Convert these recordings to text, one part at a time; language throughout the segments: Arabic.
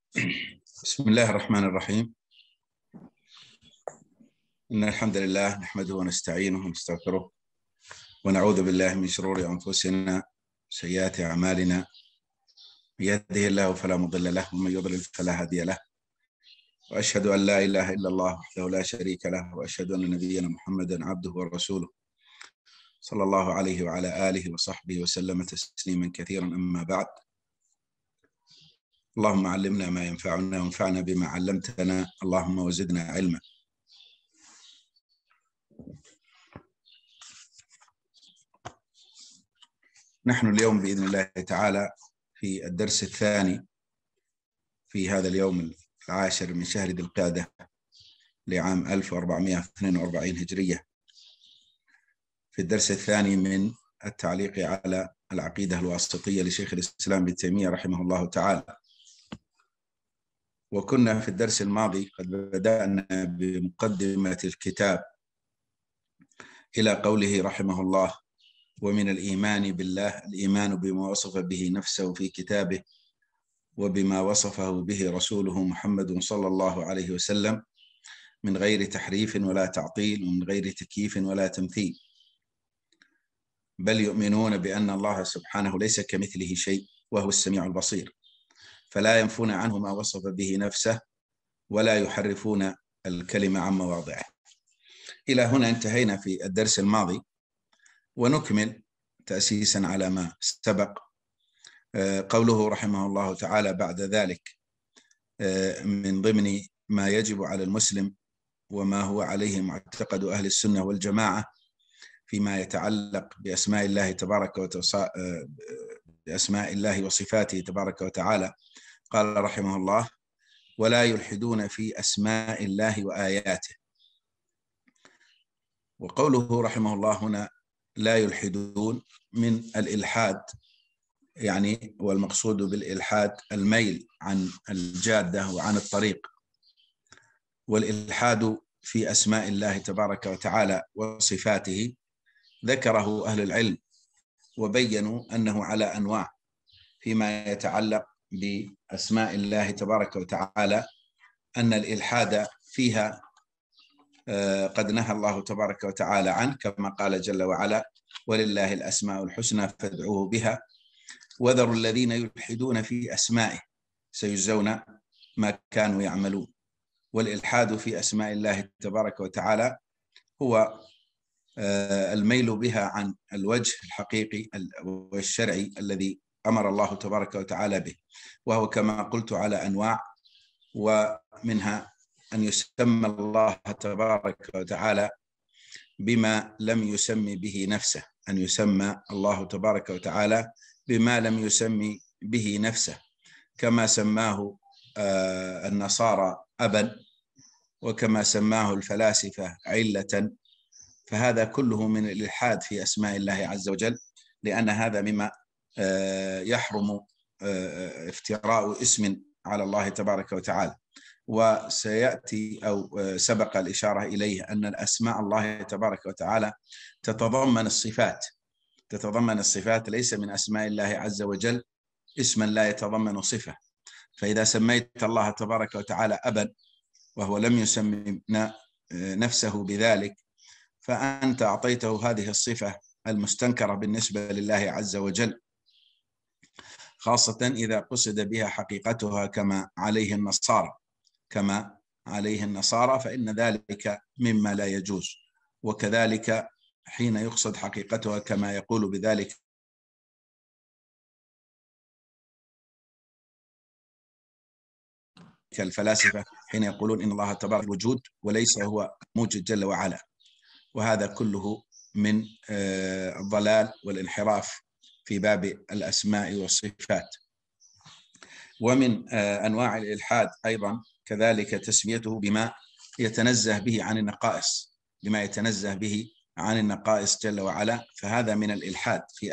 بسم الله الرحمن الرحيم. إن الحمد لله نحمده ونستعينه ونستغفره ونعوذ بالله من شرور أنفسنا وسيئات أعمالنا. من يهده الله فلا مضل له ومن يضلل فلا هادي له، وأشهد أن لا إله إلا الله وحده لا شريك له، وأشهد أن نبينا محمدا عبده ورسوله صلى الله عليه وعلى آله وصحبه وسلم تسليما كثيرا. أما بعد، اللهم علمنا ما ينفعنا وانفعنا بما علمتنا، اللهم وزدنا علما. نحن اليوم بإذن الله تعالى في الدرس الثاني في هذا اليوم العاشر من شهر ذي القعدة لعام 1442 هجرية، في الدرس الثاني من التعليق على العقيدة الواسطية لشيخ الإسلام ابن تيمية رحمه الله تعالى. وكنا في الدرس الماضي قد بدأنا بمقدمة الكتاب إلى قوله رحمه الله: ومن الإيمان بالله الإيمان بما وصف به نفسه في كتابه وبما وصفه به رسوله محمد صلى الله عليه وسلم من غير تحريف ولا تعطيل ومن غير تكييف ولا تمثيل، بل يؤمنون بأن الله سبحانه ليس كمثله شيء وهو السميع البصير، فلا ينفون عنه ما وصف به نفسه ولا يحرفون الكلمة عن مواضعه. إلى هنا انتهينا في الدرس الماضي، ونكمل تأسيسا على ما سبق. قوله رحمه الله تعالى بعد ذلك: من ضمن ما يجب على المسلم وما هو عليه معتقد أهل السنة والجماعة فيما يتعلق بأسماء الله بأسماء الله وصفاته تبارك وتعالى. قال رحمه الله: ولا يلحدون في أسماء الله وآياته. وقوله رحمه الله هنا لا يلحدون من الإلحاد، يعني والمقصود بالإلحاد الميل عن الجادة وعن الطريق. والإلحاد في أسماء الله تبارك وتعالى وصفاته ذكره أهل العلم وبينوا أنه على أنواع. فيما يتعلق بأسماء الله تبارك وتعالى أن الإلحاد فيها قد نهى الله تبارك وتعالى عنه، كما قال جل وعلا: ولله الأسماء الحسنى فادعوه بها وذروا الذين يلحدون في أسمائه سيجزون ما كانوا يعملون. والإلحاد في أسماء الله تبارك وتعالى هو الميل بها عن الوجه الحقيقي والشرعي الذي أمر الله تبارك وتعالى به، وهو كما قلت على أنواع، ومنها أن يسمى الله تبارك وتعالى بما لم يسمي به نفسه، أن يسمى الله تبارك وتعالى بما لم يسمي به نفسه، كما سماه النصارى أبا، وكما سماه الفلاسفة علة. فهذا كله من الإلحاد في أسماء الله عز وجل، لأن هذا مما يحرم افتراء اسم على الله تبارك وتعالى. وسيأتي أو سبق الإشارة إليه أن الأسماء الله تبارك وتعالى تتضمن الصفات، ليس من أسماء الله عز وجل اسما لا يتضمن صفة. فإذا سميت الله تبارك وتعالى أبا وهو لم يسمي نفسه بذلك، فأنت أعطيته هذه الصفة المستنكرة بالنسبة لله عز وجل، خاصة إذا قصد بها حقيقتها كما عليه النصارى، فإن ذلك مما لا يجوز. وكذلك حين يقصد حقيقتها كما يقول بذلك الفلاسفة حين يقولون إن الله تبارك الوجود وليس هو موجود جل وعلا. وهذا كله من الضلال والانحراف في باب الأسماء والصفات. ومن أنواع الإلحاد أيضا كذلك تسميته بما يتنزه به عن النقائص جل وعلا، فهذا من الإلحاد في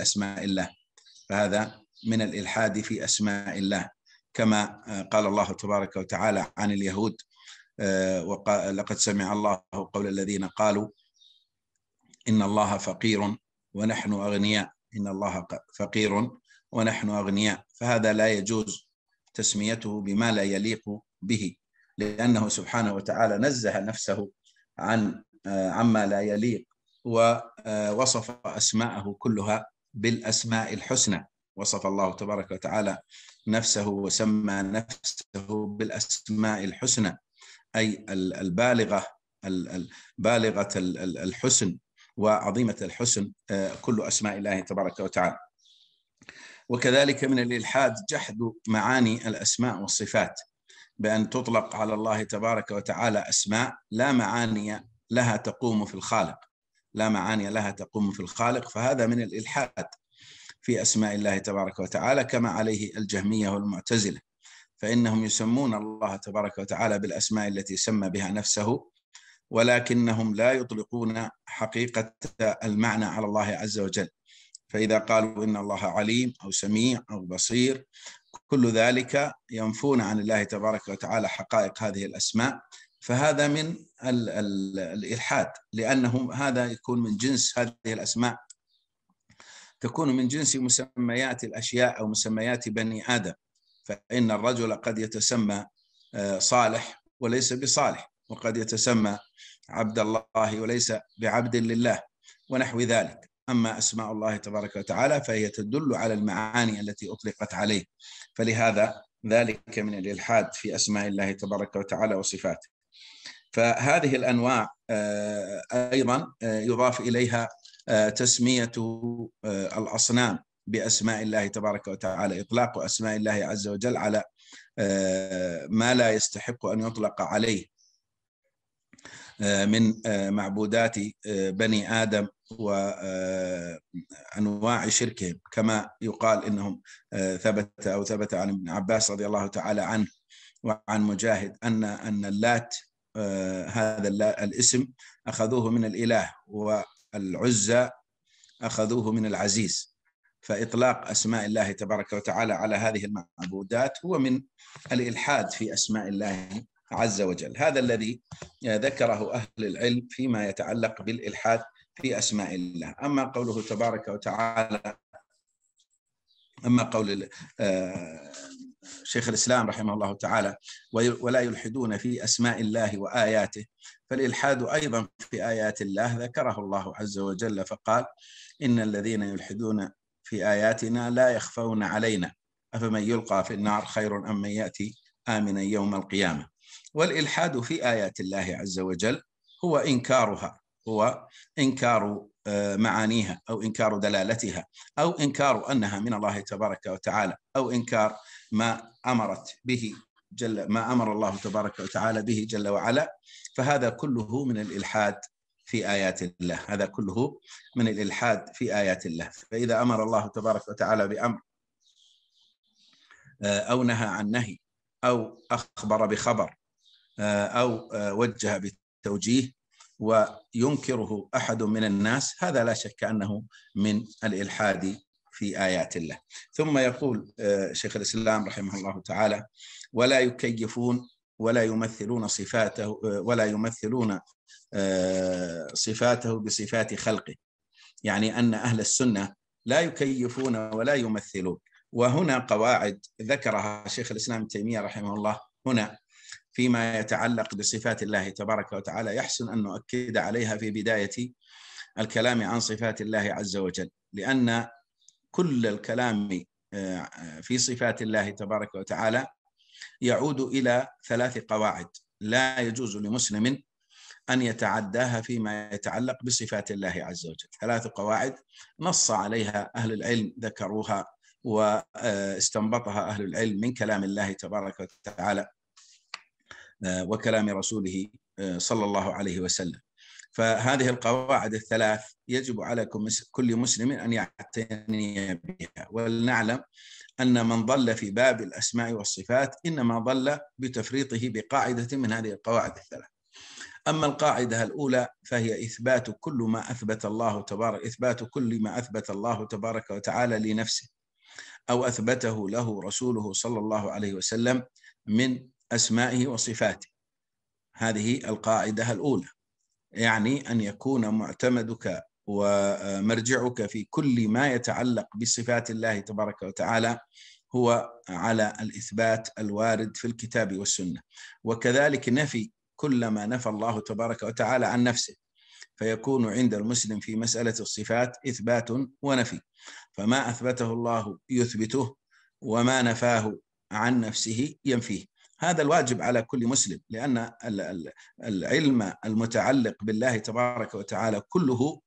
أسماء الله، كما قال الله تبارك وتعالى عن اليهود: لقد سمع الله قول الذين قالوا إن الله فقير ونحن أغنياء. فهذا لا يجوز تسميته بما لا يليق به، لأنه سبحانه وتعالى نزه نفسه عما لا يليق، ووصف أسماءه كلها بالأسماء الحسنى. وصف الله تبارك وتعالى نفسه وسمى نفسه بالأسماء الحسنى، أي بالغة الحسن وعظيمة الحسن، كل أسماء الله تبارك وتعالى. وكذلك من الإلحاد جحد معاني الأسماء والصفات، بأن تطلق على الله تبارك وتعالى أسماء لا معاني لها تقوم في الخالق، لا معاني لها تقوم في الخالق، فهذا من الإلحاد في أسماء الله تبارك وتعالى، كما عليه الجهمية والمعتزلة، فإنهم يسمون الله تبارك وتعالى بالأسماء التي سمى بها نفسه، ولكنهم لا يطلقون حقيقة المعنى على الله عز وجل. فإذا قالوا إن الله عليم أو سميع أو بصير، كل ذلك ينفون عن الله تبارك وتعالى حقائق هذه الأسماء، فهذا من الإلحاد، لأنه هذا يكون من جنس هذه الأسماء، تكون من جنس مسميات الأشياء أو مسميات بني آدم. فإن الرجل قد يتسمى صالح وليس بصالح، وقد يتسمى عبد الله وليس بعبد لله، ونحو ذلك. أما أسماء الله تبارك وتعالى فهي تدل على المعاني التي أطلقت عليه، فلهذا ذلك من الإلحاد في أسماء الله تبارك وتعالى وصفاته. فهذه الأنواع أيضا يضاف إليها تسمية الأصنام بأسماء الله تبارك وتعالى، إطلاق أسماء الله عز وجل على ما لا يستحق أن يطلق عليه من معبودات بني آدم وأنواع شركهم، كما يقال إنهم ثبت عن ابن عباس رضي الله تعالى عنه وعن مجاهد أن اللات، هذا الاسم أخذوه من الإله، والعزى أخذوه من العزيز. فإطلاق أسماء الله تبارك وتعالى على هذه المعبودات هو من الإلحاد في أسماء الله عز وجل. هذا الذي ذكره أهل العلم فيما يتعلق بالإلحاد في أسماء الله. أما قوله تبارك وتعالى، أما قول شيخ الإسلام رحمه الله تعالى ولا يلحدون في أسماء الله وآياته، فالإلحاد أيضا في آيات الله ذكره الله عز وجل فقال: إن الذين يلحدون في آياتنا لا يخفون علينا أفمن يلقى في النار خير أم من يأتي آمنا يوم القيامة. والإلحاد في آيات الله عز وجل هو إنكارها، هو إنكار معانيها أو إنكار دلالتها أو إنكار أنها من الله تبارك وتعالى، أو إنكار ما أمر الله تبارك وتعالى به جل وعلا. فهذا كله من الإلحاد في آيات الله، هذا كله من الإلحاد في آيات الله. فإذا أمر الله تبارك وتعالى بأمر أو نهى عن نهي أو أخبر بخبر أو وجه بتوجيه وينكره أحد من الناس، هذا لا شك أنه من الإلحاد في آيات الله. ثم يقول شيخ الإسلام رحمه الله تعالى: ولا يكيفون ولا يمثلون صفاته بصفات خلقه، يعني أن أهل السنة لا يكيفون ولا يمثلون. وهنا قواعد ذكرها شيخ الإسلام ابن تيمية رحمه الله هنا فيما يتعلق بصفات الله تبارك وتعالى، يحسن أن نؤكد عليها في بداية الكلام عن صفات الله عز وجل، لأن كل الكلام في صفات الله تبارك وتعالى يعود إلى 3 قواعد لا يجوز لمسلم أن يتعداها فيما يتعلق بصفات الله عز وجل. 3 قواعد نص عليها أهل العلم، ذكروها واستنبطها أهل العلم من كلام الله تبارك وتعالى وكلام رسوله صلى الله عليه وسلم. فهذه القواعد ال3 يجب على كل مسلم أن يعتني بها. ولنعلم أن من ضل في باب الأسماء والصفات إنما ضل بتفريطه بقاعدة من هذه القواعد ال3. أما القاعدة الأولى فهي إثبات كل ما أثبت الله تبارك وتعالى لنفسه أو أثبته له رسوله صلى الله عليه وسلم من أسمائه وصفاته. هذه القاعدة الأولى، يعني أن يكون معتمدك ومرجعك في كل ما يتعلق بصفات الله تبارك وتعالى هو على الإثبات الوارد في الكتاب والسنة، وكذلك نفي كل ما نفى الله تبارك وتعالى عن نفسه، فيكون عند المسلم في مسألة الصفات إثبات ونفي، فما أثبته الله يثبته، وما نفاه عن نفسه ينفيه. هذا الواجب على كل مسلم، لأن العلم المتعلق بالله تبارك وتعالى كله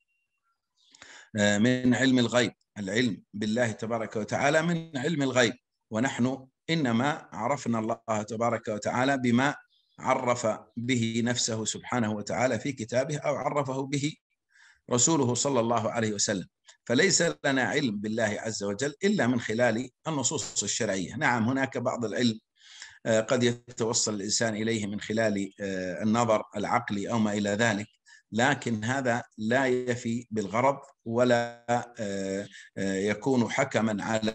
من علم الغيب. العلم بالله تبارك وتعالى من علم الغيب، ونحن إنما عرفنا الله تبارك وتعالى بما عرف به نفسه سبحانه وتعالى في كتابه، أو عرفه به رسوله صلى الله عليه وسلم. فليس لنا علم بالله عز وجل إلا من خلال النصوص الشرعية. نعم، هناك بعض العلم قد يتوصل الإنسان إليه من خلال النظر العقلي أو ما إلى ذلك، لكن هذا لا يفي بالغرض، ولا يكون حكما على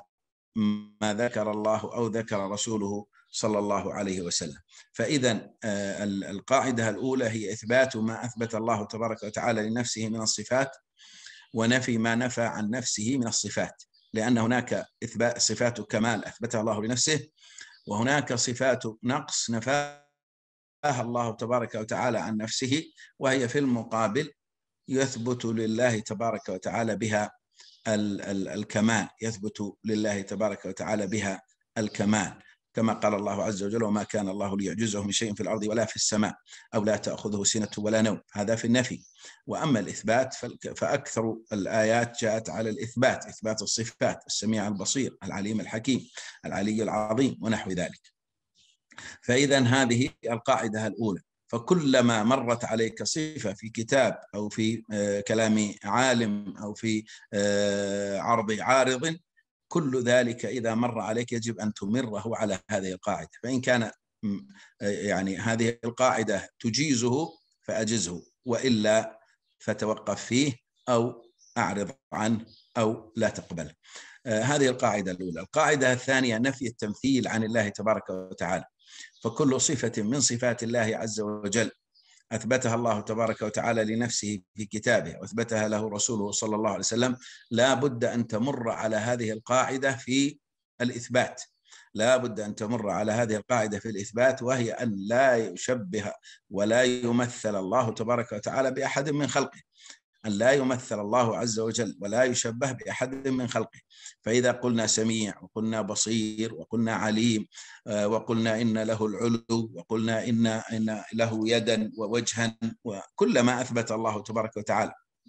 ما ذكر الله أو ذكر رسوله صلى الله عليه وسلم. فإذا القاعدة الأولى هي إثبات ما أثبت الله تبارك وتعالى لنفسه من الصفات، ونفي ما نفى عن نفسه من الصفات، لأن هناك إثبات صفات كمال أثبتها الله لنفسه، وهناك صفات نقص نفاها الله تبارك وتعالى عن نفسه، وهي في المقابل يثبت لله تبارك وتعالى بها الكمال، يثبت لله تبارك وتعالى بها الكمال، كما قال الله عز وجل: وما كان الله ليعجزه من شيء في الأرض ولا في السماء، أو لا تأخذه سنة ولا نوم. هذا في النفي. وأما الإثبات فأكثر الآيات جاءت على الإثبات، إثبات الصفات: السميع البصير، العليم الحكيم، العلي العظيم، ونحو ذلك. فإذا هذه القاعدة الأولى. فكلما مرت عليك صفة في كتاب أو في كلام عالم أو في عرض عارض، كل ذلك إذا مر عليك يجب أن تمره على هذه القاعدة. فإن كان يعني هذه القاعدة تجيزه فأجزه، وإلا فتوقف فيه أو أعرض عنه أو لا تقبله. هذه القاعدة الأولى. القاعدة الثانية: نفي التمثيل عن الله تبارك وتعالى. فكل صفة من صفات الله عز وجل أثبتها الله تبارك وتعالى لنفسه في كتابه، وأثبتها له رسوله صلى الله عليه وسلم، لا بد أن تمر على هذه القاعدة في الإثبات. لا بد أن تمر على هذه القاعدة في الإثبات، وهي أن لا يشبه ولا يمثل الله تبارك وتعالى بأحد من خلقه، أن لا يمثل الله عز وجل ولا يشبه بأحد من خلقه. فإذا قلنا سميع، وقلنا بصير، وقلنا عليم، وقلنا إن له العلو، وقلنا إن له يدا ووجها، وكل ما أثبت الله تبارك وتعالى،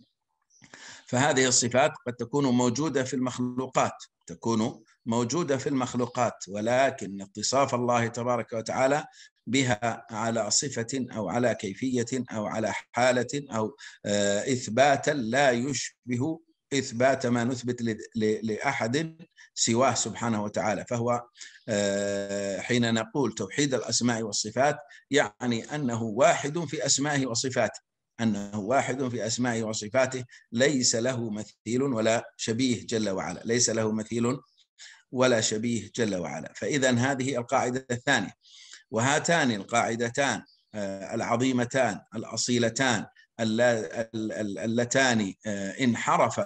فهذه الصفات قد تكون موجودة في المخلوقات، تكون موجودة في المخلوقات، ولكن اتصاف الله تبارك وتعالى بها على صفة أو على كيفية أو على حالة أو إثباتا لا يشبه إثبات ما نثبت لأحد سواه سبحانه وتعالى. فهو حين نقول توحيد الأسماء والصفات، يعني أنه واحد في أسمائه وصفاته، أنه واحد في أسمائه وصفاته، ليس له مثيل ولا شبيه جل وعلا، ليس له مثيل ولا شبيه جل وعلا. فإذا هذه القاعدة الثانية. وهاتان القاعدتان العظيمتان الأصيلتان اللتان انحرف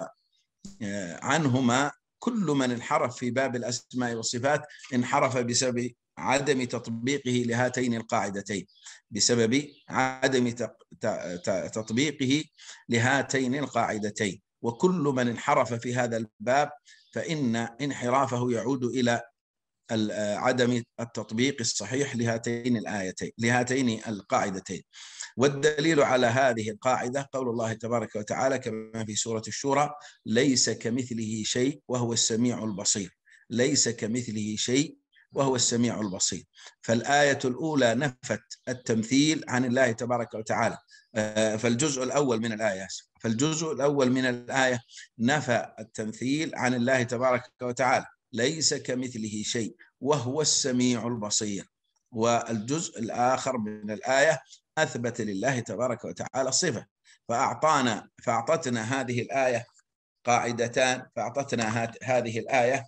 عنهما كل من انحرف في باب الأسماء والصفات، انحرف بسبب عدم تطبيقه لهاتين القاعدتين، بسبب عدم تطبيقه لهاتين القاعدتين. وكل من انحرف في هذا الباب فإن انحرافه يعود إلى عدم التطبيق الصحيح لهاتين القاعدتين. والدليل على هذه القاعدة قول الله تبارك وتعالى كما في سورة الشورى: ليس كمثله شيء وهو السميع البصير. ليس كمثله شيء وهو السميع البصير. فالآية الأولى نفت التمثيل عن الله تبارك وتعالى. فالجزء الأول من الآية نفى التمثيل عن الله تبارك وتعالى: ليس كمثله شيء وهو السميع البصير. والجزء الآخر من الآية أثبت لله تبارك وتعالى صفة. فأعطتنا هذه الآية قاعدتان، فأعطتنا هذه الآية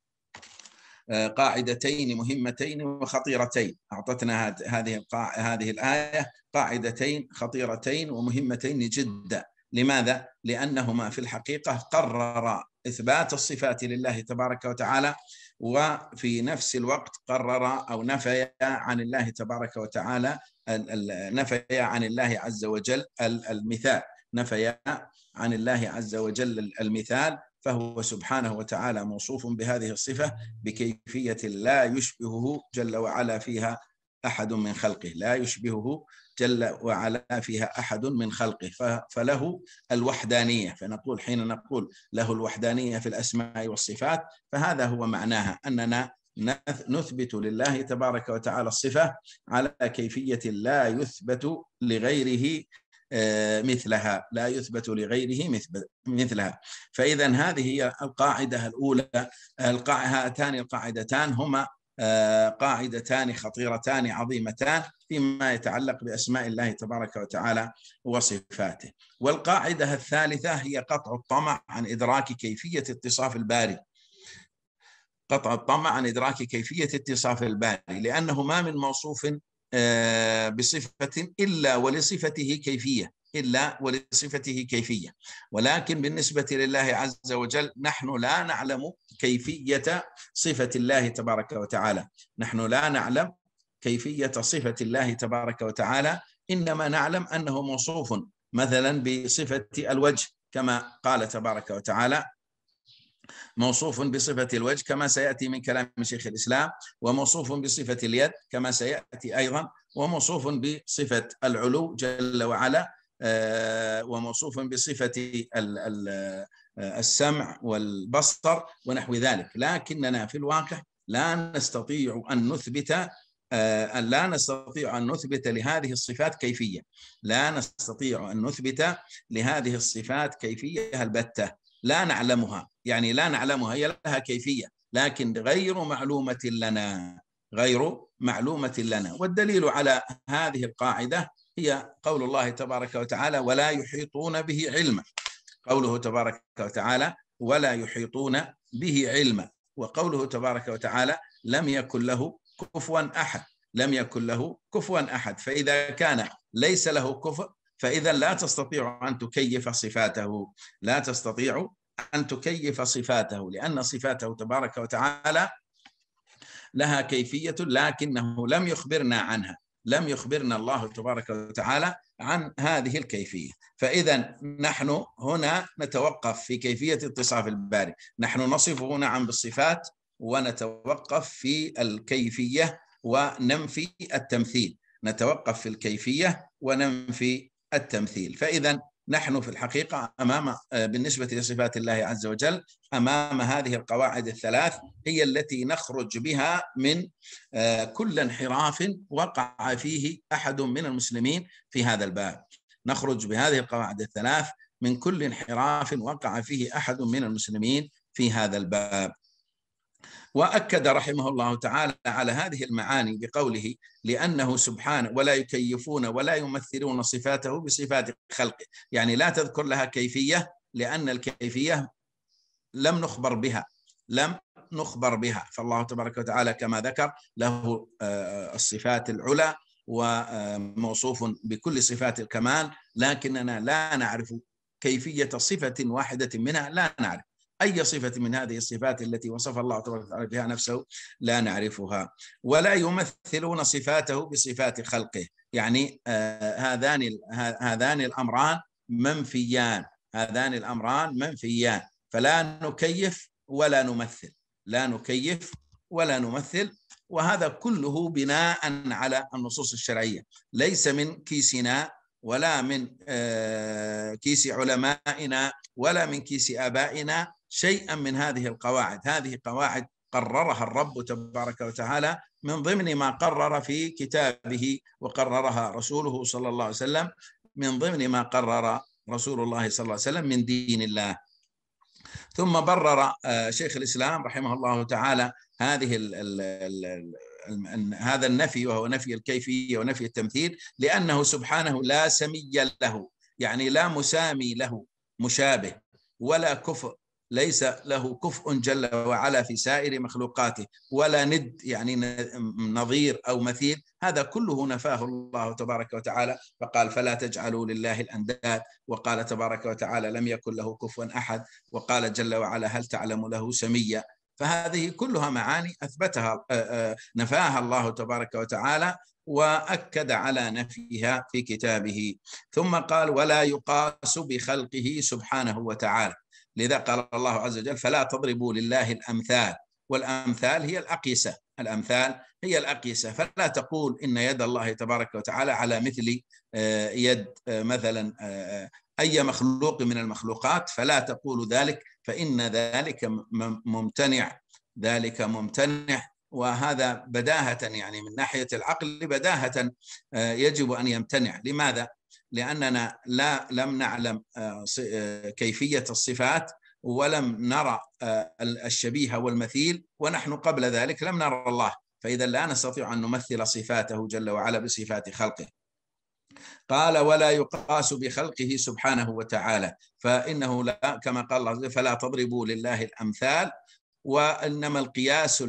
قاعدتين مهمتين وخطيرتين. أعطتنا هذه الآية قاعدتين خطيرتين ومهمتين جدا. لماذا؟ لأنهما في الحقيقة قرر إثبات الصفات لله تبارك وتعالى، وفي نفس الوقت قرر أو نفي عن الله تبارك وتعالى، نفي عن الله عز وجل المثال، نفي عن الله عز وجل المثال، فهو سبحانه وتعالى موصوف بهذه الصفة بكيفية لا يشبهه جل وعلا فيها أحد من خلقه، لا يشبهه جل وعلا فيها أحد من خلقه، فله الوحدانية. فنقول حين نقول له الوحدانية في الأسماء والصفات، فهذا هو معناها، أننا نثبت لله تبارك وتعالى الصفة على كيفية لا يثبت لغيره مثلها، لا يثبت لغيره مثلها. فإذا هذه هي القاعدة الأولى. هاتان القاعدتان هما قاعدتان خطيرتان عظيمتان فيما يتعلق بأسماء الله تبارك وتعالى وصفاته. والقاعدة الثالثة هي قطع الطمع عن إدراك كيفية اتصاف الباري، قطع الطمع عن إدراك كيفية اتصاف الباري، لأنه ما من موصوف بصفة إلا ولصفته كيفية، ولكن بالنسبة لله عز وجل نحن لا نعلم كيفية صفة الله تبارك وتعالى، نحن لا نعلم كيفية صفة الله تبارك وتعالى، إنما نعلم أنه موصوف مثلا بصفة الوجه كما قال تبارك وتعالى، موصوف بصفة الوجه كما سيأتي من كلام شيخ الإسلام، وموصوف بصفة اليد كما سيأتي أيضا، وموصوف بصفة العلو جل وعلا، وموصوف بصفة السمع والبصر ونحو ذلك. لكننا في الواقع لا نستطيع أن نثبت لهذه الصفات كيفية، لا نستطيع أن نثبت لهذه الصفات كيفية البتة، لا نعلمها، يعني لا نعلمها، هي لها كيفية لكن غير معلومة لنا. والدليل على هذه القاعدة هي قول الله تبارك وتعالى ولا يحيطون به علما، قوله تبارك وتعالى ولا يحيطون به علما، وقوله تبارك وتعالى لم يكن له كفوا أحد، لم يكن له كفوا أحد. فإذا كان ليس له كفء فإذا لا تستطيع أن تكيف صفاته، لا تستطيع أن تكيف صفاته، لأن صفاته تبارك وتعالى لها كيفية لكنه لم يخبرنا عنها، لم يخبرنا الله تبارك وتعالى عن هذه الكيفية. فإذا نحن هنا نتوقف في كيفية اتصاف الباري، نحن نصفه نعم بالصفات ونتوقف في الكيفية وننفي التمثيل، نتوقف في الكيفية وننفي التمثيل. فإذا نحن في الحقيقة بالنسبة لصفات الله عز وجل أمام هذه القواعد الثلاث، هي التي نخرج بها من كل انحراف وقع فيه أحد من المسلمين في هذا الباب، نخرج بهذه القواعد الثلاث من كل انحراف وقع فيه أحد من المسلمين في هذا الباب. وأكد رحمه الله تعالى على هذه المعاني بقوله لأنه سبحانه ولا يكيفون ولا يمثلون صفاته بصفات خلقه، يعني لا تذكر لها كيفية لأن الكيفية لم نخبر بها، فالله تبارك وتعالى كما ذكر له الصفات العلى وموصوف بكل صفات الكمال، لكننا لا نعرف كيفية صفة واحدة منها، لا نعرف أي صفة من هذه الصفات التي وصف الله تبارك وتعالى بها نفسه لا نعرفها. ولا يمثلون صفاته بصفات خلقه، يعني هذان الأمران منفيان، هذان الأمران منفيان، فلا نكيف ولا نمثل، لا نكيف ولا نمثل، وهذا كله بناء على النصوص الشرعية، ليس من كيسنا ولا من كيس علمائنا ولا من كيس آبائنا شيئا من هذه القواعد. هذه قواعد قررها الرب تبارك وتعالى من ضمن ما قرر في كتابه، وقررها رسوله صلى الله عليه وسلم من ضمن ما قرر رسول الله صلى الله عليه وسلم من دين الله. ثم برر شيخ الإسلام رحمه الله تعالى هذا النفي، وهو نفي الكيفية ونفي التمثيل، لأنه سبحانه لا سمي له، يعني لا مسامي له مشابه ولا كفء ليس له كفء جل وعلا في سائر مخلوقاته، ولا ند يعني نظير أو مثيل، هذا كله نفاه الله تبارك وتعالى، فقال فلا تجعلوا لله الأنداد، وقال تبارك وتعالى لم يكن له كفوا أحد، وقال جل وعلا هل تعلم له سميا. فهذه كلها معاني أثبتها نفاها الله تبارك وتعالى، وأكد على نفيها في كتابه. ثم قال ولا يقاس بخلقه سبحانه وتعالى، لذا قال الله عز وجل فلا تضربوا لله الأمثال، والأمثال هي الأقيسة، الأمثال هي الأقيسة، فلا تقول إن يد الله تبارك وتعالى على مثل يد مثلا أي مخلوق من المخلوقات، فلا تقول ذلك، فإن ذلك ممتنع، ذلك ممتنع. وهذا بداهة يعني من ناحية العقل بداهة يجب أن يمتنع. لماذا؟ لأننا لم نعلم كيفية الصفات، ولم نرى الشبيه والمثيل، ونحن قبل ذلك لم نرى الله، فإذا لا نستطيع أن نمثل صفاته جل وعلا بصفات خلقه. قال ولا يقاس بخلقه سبحانه وتعالى، فإنه لا، كما قال الله عز وجل فلا تضربوا لله الأمثال، وإنما القياس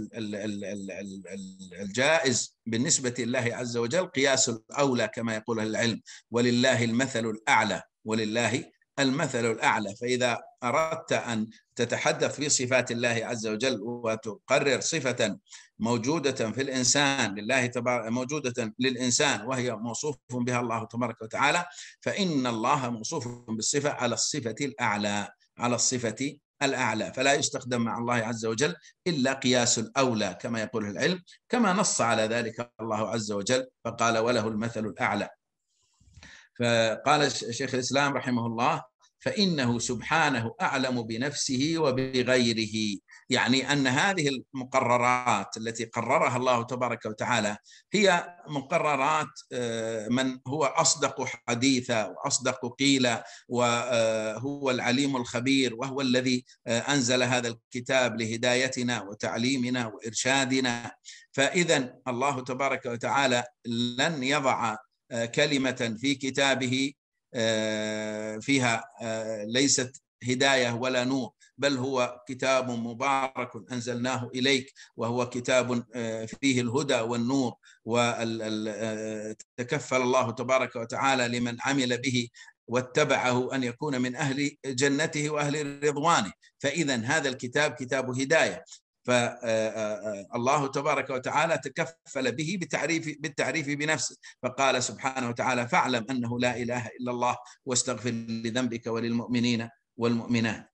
الجائز بالنسبة لله عز وجل قياس الأولى كما يقول العلم، ولله المثل الأعلى، ولله المثل الأعلى. فإذا أردت أن تتحدث في صفات الله عز وجل وتقرر صفة موجودة في الإنسان لله تبارك، موجودة للإنسان وهي موصوف بها الله تبارك وتعالى، فإن الله موصوف بالصفة على الصفة الأعلى، على الصفة الأعلى، فلا يستخدم مع الله عز وجل إلا قياس الأولى كما يقول العلم، كما نص على ذلك الله عز وجل فقال وله المثل الأعلى. فقال شيخ الإسلام رحمه الله فإنه سبحانه أعلم بنفسه وبغيره، يعني أن هذه المقررات التي قررها الله تبارك وتعالى هي مقررات من هو أصدق حديثا وأصدق قيلا، وهو العليم الخبير، وهو الذي أنزل هذا الكتاب لهدايتنا وتعليمنا وإرشادنا. فإذا الله تبارك وتعالى لن يضع كلمة في كتابه فيها ليست هداية ولا نور، بل هو كتاب مبارك أنزلناه إليك، وهو كتاب فيه الهدى والنور، وتكفل الله تبارك وتعالى لمن عمل به واتبعه أن يكون من أهل جنته وأهل رضوانه. فإذا هذا الكتاب كتاب هداية، فالله تبارك وتعالى تكفل به بالتعريف بنفسه، فقال سبحانه وتعالى فاعلم أنه لا إله إلا الله واستغفر لذنبك وللمؤمنين والمؤمنات.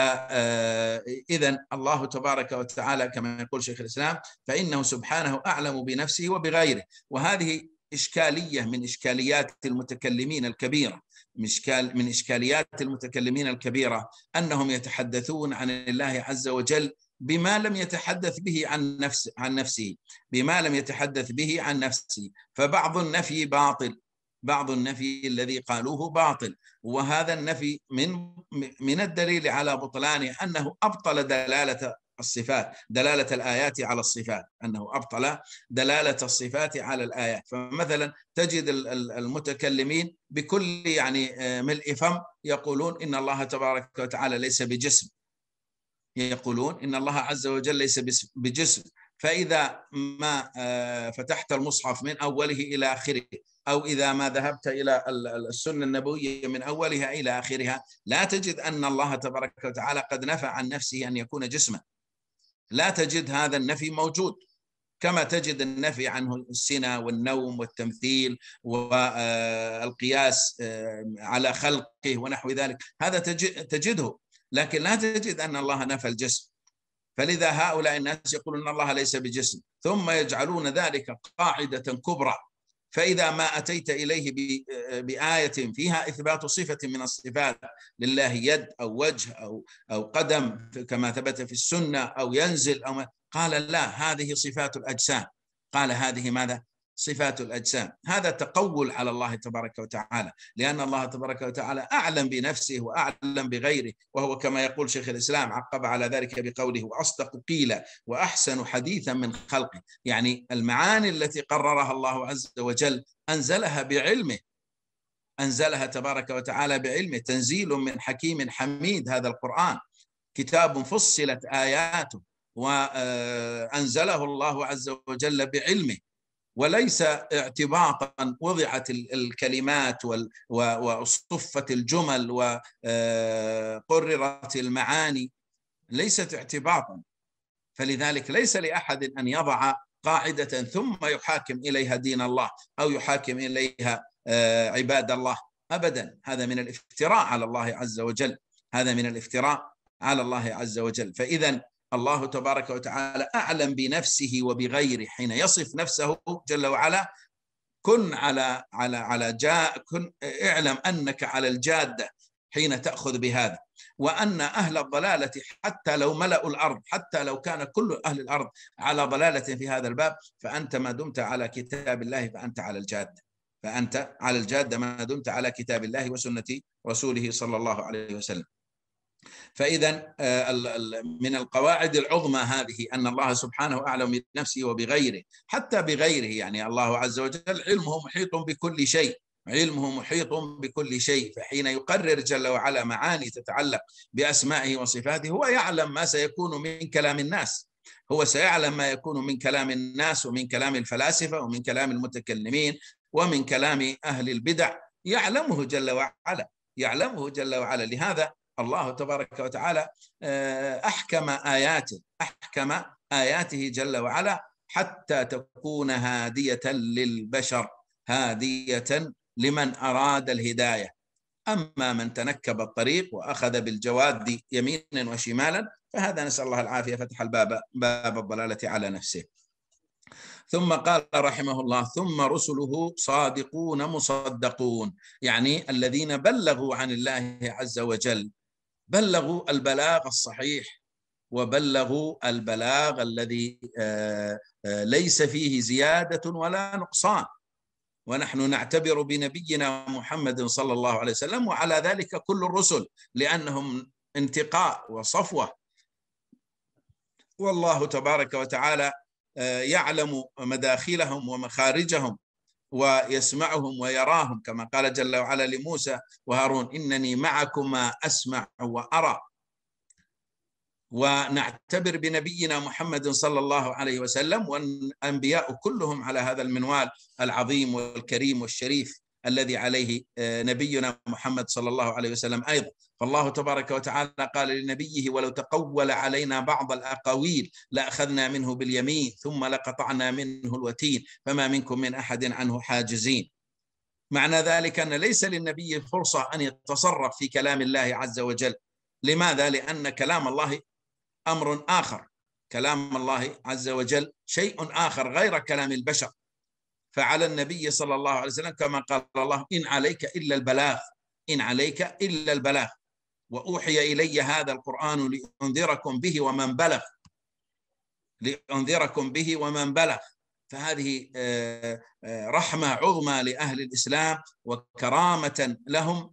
فإذا الله تبارك وتعالى كما يقول شيخ الإسلام فإنه سبحانه أعلم بنفسه وبغيره. وهذه إشكالية من إشكاليات المتكلمين الكبيرة، من إشكاليات المتكلمين الكبيرة أنهم يتحدثون عن الله عز وجل بما لم يتحدث به عن نفسه، بما لم يتحدث به عن نفسه. فبعض النفي باطل، بعض النفي الذي قالوه باطل، وهذا النفي من الدليل على بطلانه أنه أبطل دلالة الصفات، دلالة الآيات على الصفات، أنه أبطل دلالة الصفات على الآيات. فمثلا تجد المتكلمين بكل يعني ملء فم يقولون إن الله تبارك وتعالى ليس بجسم، يقولون إن الله عز وجل ليس بجسم. فإذا ما فتحت المصحف من أوله إلى آخره، أو إذا ما ذهبت إلى السنة النبوية من أولها إلى آخرها، لا تجد أن الله تبارك وتعالى قد نفى عن نفسه أن يكون جسما، لا تجد هذا النفي موجود، كما تجد النفي عنه السنة والنوم والتمثيل والقياس على خلقه ونحو ذلك، هذا تجده، لكن لا تجد أن الله نفى الجسم. فلذا هؤلاء الناس يقولون أن الله ليس بجسم، ثم يجعلون ذلك قاعدة كبرى. فإذا ما أتيت إليه بآية فيها إثبات صفة من الصفات لله، يد أو وجه أو قدم كما ثبت في السنة، أو ينزل أو قال لا، هذه صفات الأجسام، قال هذه ماذا؟ صفات الأجسام. هذا تقول على الله تبارك وتعالى، لأن الله تبارك وتعالى أعلم بنفسه وأعلم بغيره، وهو كما يقول شيخ الإسلام عقب على ذلك بقوله وأصدق قيلا وأحسن حديثا من خلقه. يعني المعاني التي قررها الله عز وجل أنزلها بعلمه، أنزلها تبارك وتعالى بعلمه، تنزيل من حكيم حميد هذا القرآن. كتاب فصلت آياته وأنزله الله عز وجل بعلمه، وليس اعتباطا وضعت الكلمات وصفت الجمل وقررت المعاني، ليست اعتباطا. فلذلك ليس لأحد أن يضع قاعدة ثم يحاكم إليها دين الله أو يحاكم إليها عباد الله أبدا. هذا من الافتراء على الله عز وجل، هذا من الافتراء على الله عز وجل. فإذا الله تبارك وتعالى أعلم بنفسه وبغيره حين يصف نفسه جل وعلا: كن اعلم أنك على الجادة حين تأخذ بهذا، وأن أهل الضلالة حتى لو ملأوا الأرض، حتى لو كان كل أهل الأرض على ضلالة في هذا الباب، فأنت ما دمت على كتاب الله فأنت على الجادة، فأنت على الجادة ما دمت على كتاب الله وسنة رسوله صلى الله عليه وسلم. فإذا من القواعد العظمى هذه أن الله سبحانه أعلم بنفسه وبغيره، حتى بغيره، يعني الله عز وجل علمه محيط بكل شيء، علمه محيط بكل شيء. فحين يقرر جل وعلا معاني تتعلق بأسمائه وصفاته، هو يعلم ما سيكون من كلام الناس، هو سيعلم ما يكون من كلام الناس ومن كلام الفلاسفة ومن كلام المتكلمين ومن كلام أهل البدع، يعلمه جل وعلا، يعلمه جل وعلا. لهذا الله تبارك وتعالى أحكم آياته جل وعلا حتى تكون هادية للبشر، هادية لمن أراد الهداية. أما من تنكب الطريق وأخذ بالجواد يمينا وشمالا فهذا نسأل الله العافية فتح باب الضلالة على نفسه. ثم قال رحمه الله: ثم رسله صادقون مصدقون، يعني الذين بلغوا عن الله عز وجل، بلغوا البلاغ الصحيح وبلغوا البلاغ الذي ليس فيه زيادة ولا نقصان. ونحن نعتبر بنبينا محمد صلى الله عليه وسلم وعلى ذلك كل الرسل، لأنهم انتقاء وصفوة، والله تبارك وتعالى يعلم مداخلهم ومخارجهم ويسمعهم ويراهم، كما قال جل وعلا لموسى وهارون: إنني معكما أسمع وأرى. ونعتبر بنبينا محمد صلى الله عليه وسلم والأنبياء كلهم على هذا المنوال العظيم والكريم والشريف الذي عليه نبينا محمد صلى الله عليه وسلم أيضا. فالله تبارك وتعالى قال لنبيه: ولو تقول علينا بعض الأقاويل لأخذنا منه باليمين ثم لقطعنا منه الوتين فما منكم من أحد عنه حاجزين. معنى ذلك أن ليس للنبي فرصة أن يتصرف في كلام الله عز وجل. لماذا؟ لأن كلام الله أمر آخر، كلام الله عز وجل شيء آخر غير كلام البشر. فعلى النبي صلى الله عليه وسلم كما قال الله: إن عليك إلا البلاغ، إن عليك إلا البلاغ، وأوحي إلي هذا القرآن لأنذركم به ومن بلغ، لأنذركم به ومن بلغ. فهذه رحمة عظمى لأهل الإسلام وكرامة لهم،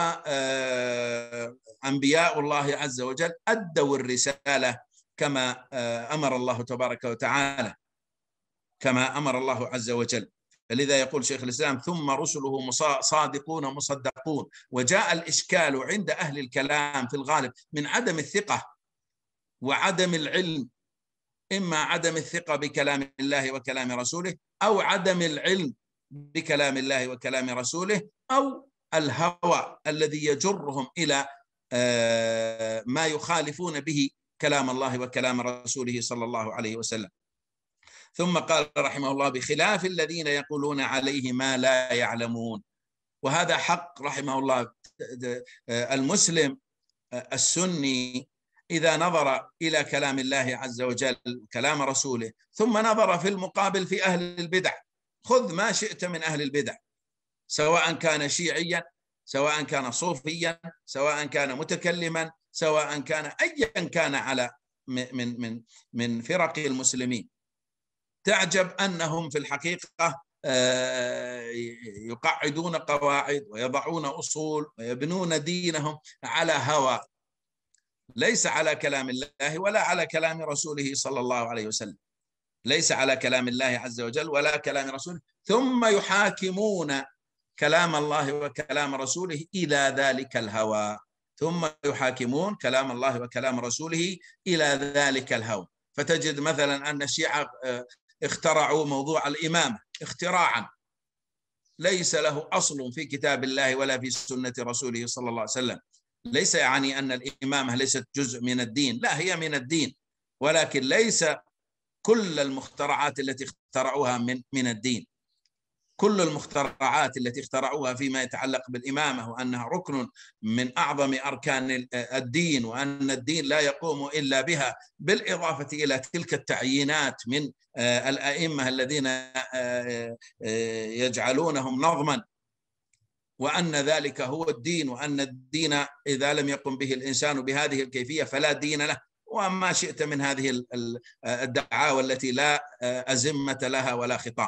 وأنبياء الله عز وجل أدوا الرسالة كما أمر الله تبارك وتعالى، كما أمر الله عز وجل. فلذا يقول شيخ الإسلام: ثم رسله صادقون مصدقون. وجاء الإشكال عند أهل الكلام في الغالب من عدم الثقة وعدم العلم، إما عدم الثقة بكلام الله وكلام رسوله، أو عدم العلم بكلام الله وكلام رسوله، أو الهوى الذي يجرهم إلى ما يخالفون به كلام الله وكلام رسوله صلى الله عليه وسلم. ثم قال رحمه الله: بخلاف الذين يقولون عليه ما لا يعلمون. وهذا حق رحمه الله. المسلم السني إذا نظر إلى كلام الله عز وجل كلام رسوله ثم نظر في المقابل في أهل البدع، خذ ما شئت من أهل البدع، سواء كان شيعيا، سواء كان صوفيا، سواء كان متكلما، سواء كان أيا كان على من فرق المسلمين، تعجب أنهم في الحقيقة يقعدون قواعد ويضعون أصول ويبنون دينهم على هوى، ليس على كلام الله ولا على كلام رسوله صلى الله عليه وسلم، ليس على كلام الله عز وجل ولا كلام رسوله، ثم يحاكمون كلام الله وكلام رسوله إلى ذلك الهوى، ثم يحاكمون كلام الله وكلام رسوله إلى ذلك الهوى. فتجد مثلا أن الشيعة اخترعوا موضوع الإمامة اختراعا ليس له أصل في كتاب الله ولا في سنة رسوله صلى الله عليه وسلم. ليس يعني أن الإمامة ليست جزء من الدين، لا، هي من الدين، ولكن ليس كل المخترعات التي اخترعوها من الدين. كل المخترعات التي اخترعوها فيما يتعلق بالإمامة وأنها ركن من أعظم أركان الدين وأن الدين لا يقوم إلا بها، بالإضافة إلى تلك التعيينات من الأئمة الذين يجعلونهم نظما، وأن ذلك هو الدين، وأن الدين إذا لم يقم به الإنسان بهذه الكيفية فلا دين له، وما شئت من هذه الدعاوى التي لا أزمة لها ولا خطاب.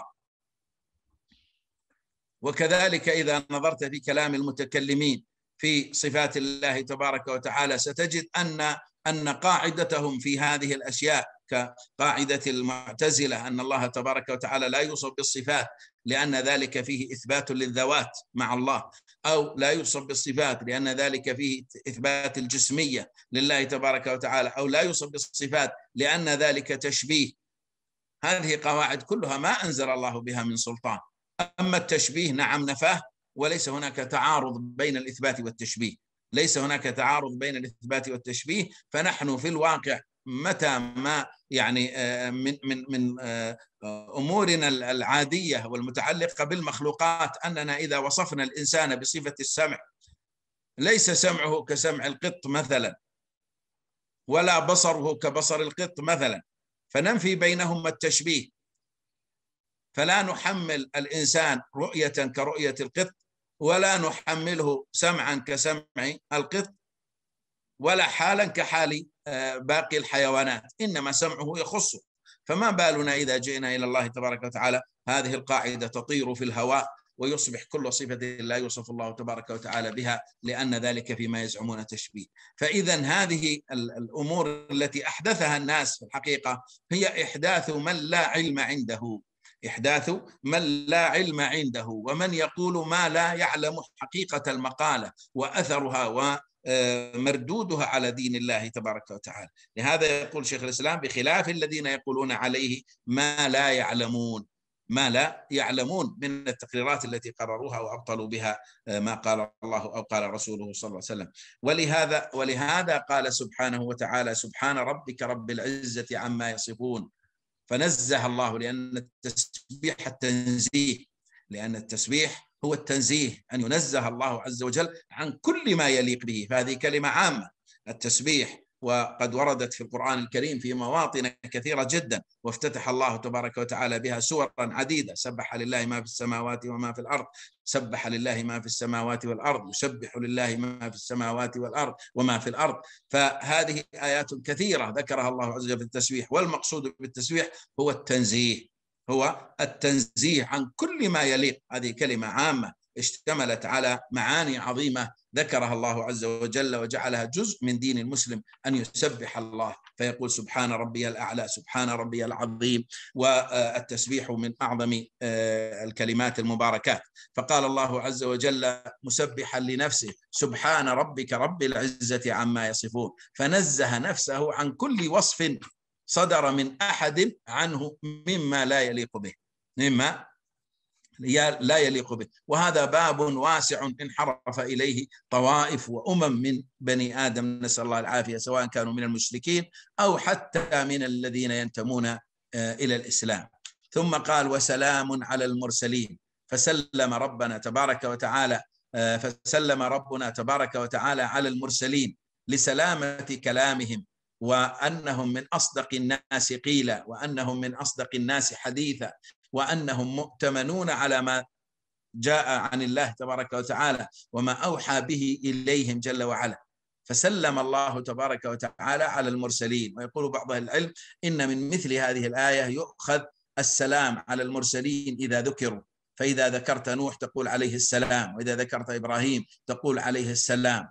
وكذلك إذا نظرت في كلام المتكلمين في صفات الله تبارك وتعالى ستجد أن قاعدتهم في هذه الأشياء كقاعدة المعتزلة أن الله تبارك وتعالى لا يوصف بالصفات لأن ذلك فيه إثبات للذوات مع الله، أو لا يوصف بالصفات لأن ذلك فيه إثبات الجسمية لله تبارك وتعالى، أو لا يوصف بالصفات لأن ذلك تشبيه. هذه قواعد كلها ما أنزل الله بها من سلطان. أما التشبيه نعم نفاه، وليس هناك تعارض بين الإثبات والتشبيه، ليس هناك تعارض بين الإثبات والتشبيه. فنحن في الواقع متى ما يعني من أمورنا العادية والمتعلقة بالمخلوقات أننا إذا وصفنا الإنسان بصفة السمع ليس سمعه كسمع القط مثلا، ولا بصره كبصر القط مثلا، فننفي بينهما التشبيه، فلا نحمل الإنسان رؤية كرؤية القط، ولا نحمله سمعا كسمع القط، ولا حالا كحال باقي الحيوانات، إنما سمعه يخصه. فما بالنا إذا جئنا إلى الله تبارك وتعالى هذه القاعدة تطير في الهواء ويصبح كل صفة لا يوصف الله تبارك وتعالى بها، لأن ذلك فيما يزعمون تشبيه. فإذا هذه الأمور التي أحدثها الناس في الحقيقة هي إحداث من لا علم عنده، إحداث من لا علم عنده، ومن يقول ما لا يعلم حقيقة المقالة وأثرها ومردودها على دين الله تبارك وتعالى. لهذا يقول شيخ الإسلام بخلاف الذين يقولون عليه ما لا يعلمون، ما لا يعلمون من التقريرات التي قرروها وأبطلوا بها ما قال الله أو قال رسوله صلى الله عليه وسلم. ولهذا قال سبحانه وتعالى سبحان ربك رب العزة عما يصفون، فنزه الله، لأن التسبيح التنزيه، لأن التسبيح هو التنزيه، أن ينزه الله عز وجل عن كل ما يليق به، فهذه كلمة عامة التسبيح، وقد وردت في القرآن الكريم في مواطن كثيرة جدا، وافتتح الله تبارك وتعالى بها سورا عديدة: سبح لله ما في السماوات وما في الأرض، سبح لله ما في السماوات والأرض، يسبح لله ما في السماوات والأرض وما في الأرض. فهذه آيات كثيرة ذكرها الله عز وجل في التسبيح، والمقصود بالتسبيح هو التنزيه، هو التنزيه عن كل ما يليق. هذه كلمة عامة اشتملت على معاني عظيمة ذكرها الله عز وجل وجعلها جزء من دين المسلم، أن يسبح الله فيقول سبحان ربي الأعلى، سبحان ربي العظيم. والتسبيح من أعظم الكلمات المباركات. فقال الله عز وجل مسبحا لنفسه سبحان ربك رب العزة عما يصفون، فنزه نفسه عن كل وصف صدر من أحد عنه مما لا يليق به، مما لا يليق به. وهذا باب واسع انحرف إليه طوائف وأمم من بني آدم، نسأل الله العافية، سواء كانوا من المشركين أو حتى من الذين ينتمون إلى الإسلام. ثم قال وسلام على المرسلين، فسلم ربنا تبارك وتعالى على المرسلين لسلامة كلامهم، وأنهم من أصدق الناس قيلا، وأنهم من أصدق الناس حديثا، وأنهم مؤتمنون على ما جاء عن الله تبارك وتعالى وما أوحى به إليهم جل وعلا. فسلم الله تبارك وتعالى على المرسلين. ويقول بعض أهل العلم إن من مثل هذه الآية يؤخذ السلام على المرسلين إذا ذكروا، فإذا ذكرت نوح تقول عليه السلام، وإذا ذكرت إبراهيم تقول عليه السلام،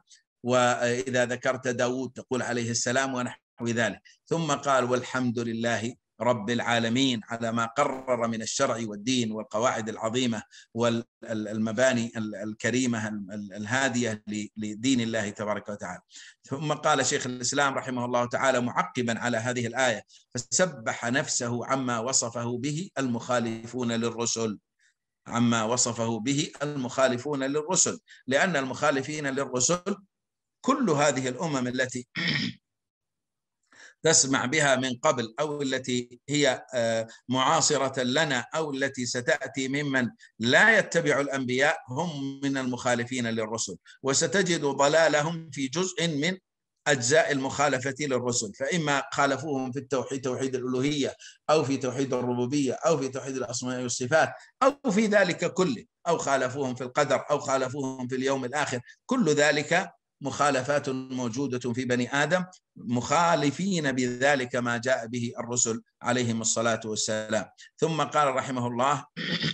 وإذا ذكرت داود تقول عليه السلام ونحو ذلك. ثم قال والحمد لله رب العالمين، على ما قرر من الشرع والدين والقواعد العظيمة والمباني الكريمة الهادية لدين الله تبارك وتعالى. ثم قال شيخ الإسلام رحمه الله تعالى معقبا على هذه الآية: فسبح نفسه عما وصفه به المخالفون للرسل، عما وصفه به المخالفون للرسل، لأن المخالفين للرسل كل هذه الأمم التي تسمع بها من قبل، أو التي هي معاصرة لنا، أو التي ستأتي ممن لا يتبع الأنبياء، هم من المخالفين للرسل، وستجد ضلالهم في جزء من أجزاء المخالفة للرسل. فإما خالفوهم في التوحيد، توحيد الألوهية، أو في توحيد الربوبية، أو في توحيد الأسماء والصفات، أو في ذلك كله، أو خالفوهم في القدر، أو خالفوهم في اليوم الآخر. كل ذلك مخالفات موجودة في بني آدم، مخالفين بذلك ما جاء به الرسل عليهم الصلاة والسلام. ثم قال رحمه الله: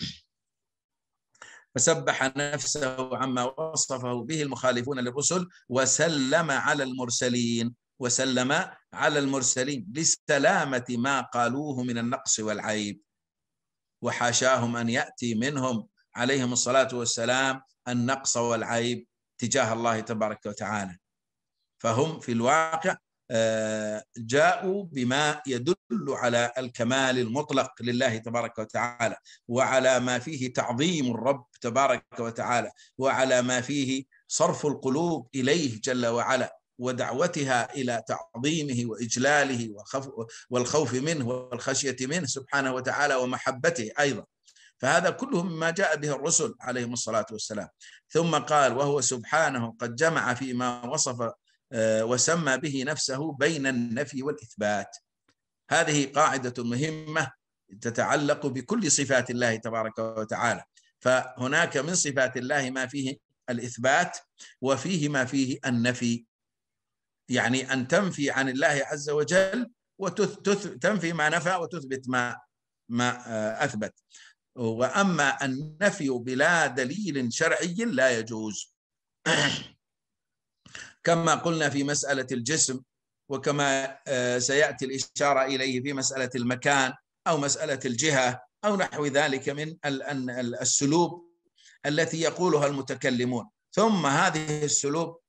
فسبح نفسه عما وصفه به المخالفون للرسل وسلم على المرسلين، وسلم على المرسلين لسلامة ما قالوه من النقص والعيب، وحاشاهم أن يأتي منهم عليهم الصلاة والسلام النقص والعيب تجاه الله تبارك وتعالى. فهم في الواقع جاءوا بما يدل على الكمال المطلق لله تبارك وتعالى، وعلى ما فيه تعظيم الرب تبارك وتعالى، وعلى ما فيه صرف القلوب إليه جل وعلا، ودعوتها إلى تعظيمه وإجلاله والخوف منه والخشية منه سبحانه وتعالى، ومحبته أيضا. فهذا كله مما جاء به الرسل عليهم الصلاة والسلام. ثم قال: وهو سبحانه قد جمع فيما وصف وسمى به نفسه بين النفي والإثبات. هذه قاعدة مهمة تتعلق بكل صفات الله تبارك وتعالى. فهناك من صفات الله ما فيه الإثبات، وفيه ما فيه النفي، يعني أن تنفي عن الله عز وجل وتنفي ما نفى وتثبت ما أثبت. وأما النفي بلا دليل شرعي لا يجوز، كما قلنا في مسألة الجسم، وكما سيأتي الإشارة إليه في مسألة المكان أو مسألة الجهة أو نحو ذلك من السلوب التي يقولها المتكلمون. ثم هذه السلوب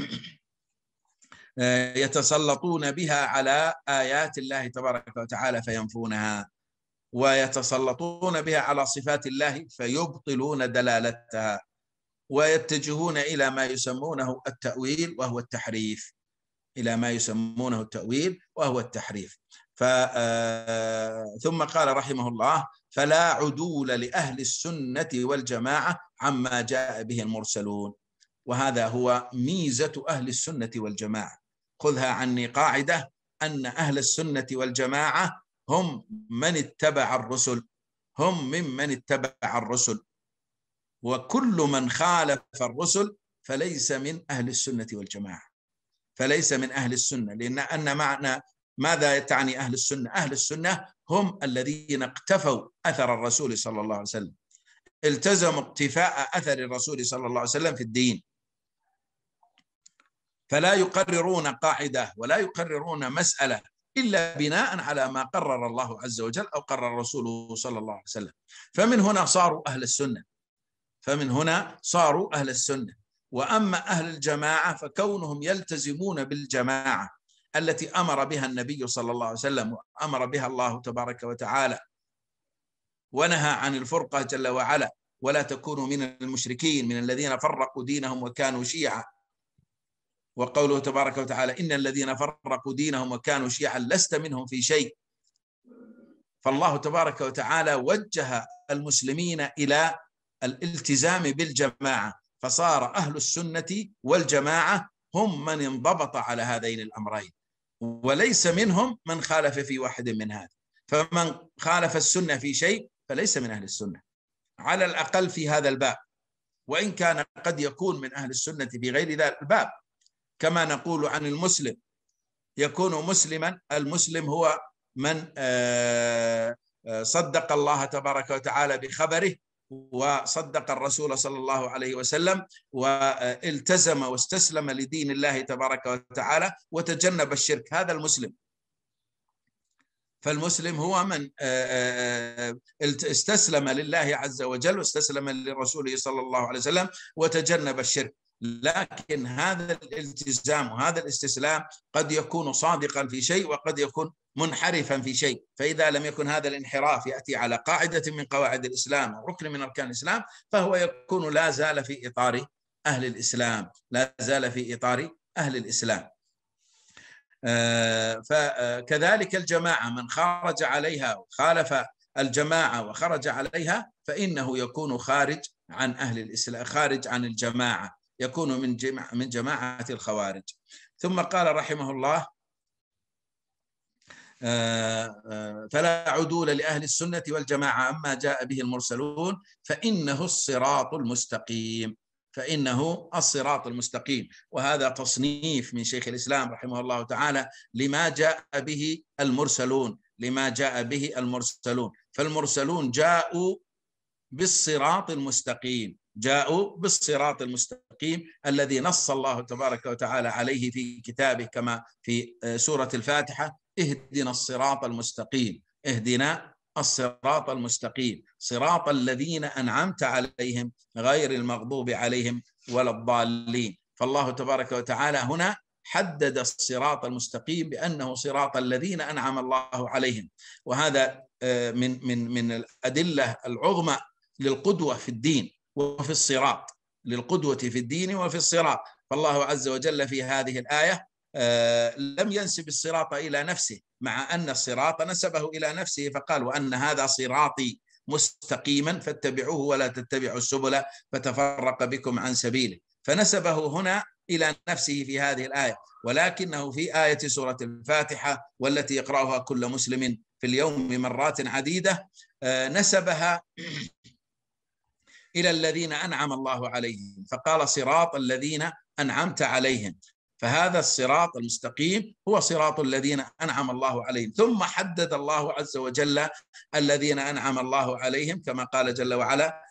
يتسلطون بها على آيات الله تبارك وتعالى فينفونها، ويتسلطون بها على صفات الله فيبطلون دلالتها، ويتجهون إلى ما يسمونه التأويل وهو التحريف، إلى ما يسمونه التأويل وهو التحريف. ثم قال رحمه الله: فلا عدول لأهل السنة والجماعة عما جاء به المرسلون. وهذا هو ميزة أهل السنة والجماعة. خذها عني قاعدة: أن أهل السنة والجماعة هم من اتبع الرسل، هم ممن اتبع الرسل، وكل من خالف الرسل فليس من أهل السنة والجماعة، فليس من أهل السنة. لأن معنى ماذا تعني أهل السنة؟ أهل السنة هم الذين اقتفوا أثر الرسول صلى الله عليه وسلم، التزموا اقتفاء أثر الرسول صلى الله عليه وسلم في الدين، فلا يقررون قاعدة ولا يقررون مسألة إلا بناء على ما قرر الله عز وجل أو قرر رسوله صلى الله عليه وسلم. فمن هنا صاروا أهل السنة، فمن هنا صاروا أهل السنة. وأما أهل الجماعة فكونهم يلتزمون بالجماعة التي أمر بها النبي صلى الله عليه وسلم وأمر بها الله تبارك وتعالى، ونهى عن الفرقة جل وعلا: ولا تكونوا من المشركين من الذين فرقوا دينهم وكانوا شيعا. وقوله تبارك وتعالى: إن الذين فرقوا دينهم وكانوا شيعا لست منهم في شيء. فالله تبارك وتعالى وجه المسلمين إلى الالتزام بالجماعة، فصار أهل السنة والجماعة هم من انضبط على هذين الأمرين، وليس منهم من خالف في واحد من هذا. فمن خالف السنة في شيء فليس من أهل السنة على الأقل في هذا الباب، وإن كان قد يكون من أهل السنة في غير ذا الباب. كما نقول عن المسلم يكون مسلما، المسلم هو من صدق الله تبارك وتعالى بخبره، وصدق الرسول صلى الله عليه وسلم، والتزم واستسلم لدين الله تبارك وتعالى، وتجنب الشرك. هذا المسلم. فالمسلم هو من استسلم لله عز وجل واستسلم لرسوله صلى الله عليه وسلم وتجنب الشرك. لكن هذا الالتزام وهذا الاستسلام قد يكون صادقا في شيء وقد يكون منحرفا في شيء، فإذا لم يكن هذا الانحراف يأتي على قاعدة من قواعد الإسلام أو ركن من أركان الإسلام، فهو يكون لا زال في إطار أهل الإسلام، لا زال في إطار أهل الإسلام. فكذلك الجماعة، من خرج عليها وخالف الجماعة وخرج عليها فإنه يكون خارج عن أهل الإسلام، خارج عن الجماعة، يكون من جماعة الخوارج. ثم قال رحمه الله: فلا عدول لأهل السنة والجماعة عما جاء به المرسلون فإنه الصراط المستقيم، فإنه الصراط المستقيم. وهذا تصنيف من شيخ الإسلام رحمه الله تعالى لما جاء به المرسلون، لما جاء به المرسلون. فالمرسلون جاءوا بالصراط المستقيم، جاءوا بالصراط المستقيم الذي نص الله تبارك وتعالى عليه في كتابه، كما في سورة الفاتحة: اهدنا الصراط المستقيم، اهدنا الصراط المستقيم، صراط الذين أنعمت عليهم غير المغضوب عليهم ولا الضالين. فالله تبارك وتعالى هنا حدد الصراط المستقيم بأنه صراط الذين أنعم الله عليهم، وهذا من الأدلة العظمى للقدوة في الدين وفي الصراط، للقدوة في الدين وفي الصراط. فالله عز وجل في هذه الآية لم ينسب الصراط إلى نفسه، مع أن الصراط نسبه إلى نفسه، فقال: وأن هذا صراطي مستقيما فاتبعوه ولا تتبعوا السبل فتفرق بكم عن سبيله، فنسبه هنا إلى نفسه في هذه الآية. ولكنه في آية سورة الفاتحة والتي يقرأها كل مسلم في اليوم مرات عديدة نسبها إلى الذين أنعم الله عليهم، فقال: صراط الذين أنعمت عليهم. فهذا الصراط المستقيم هو صراط الذين أنعم الله عليهم. ثم حدد الله عز وجل الذين أنعم الله عليهم كما قال جل وعلا،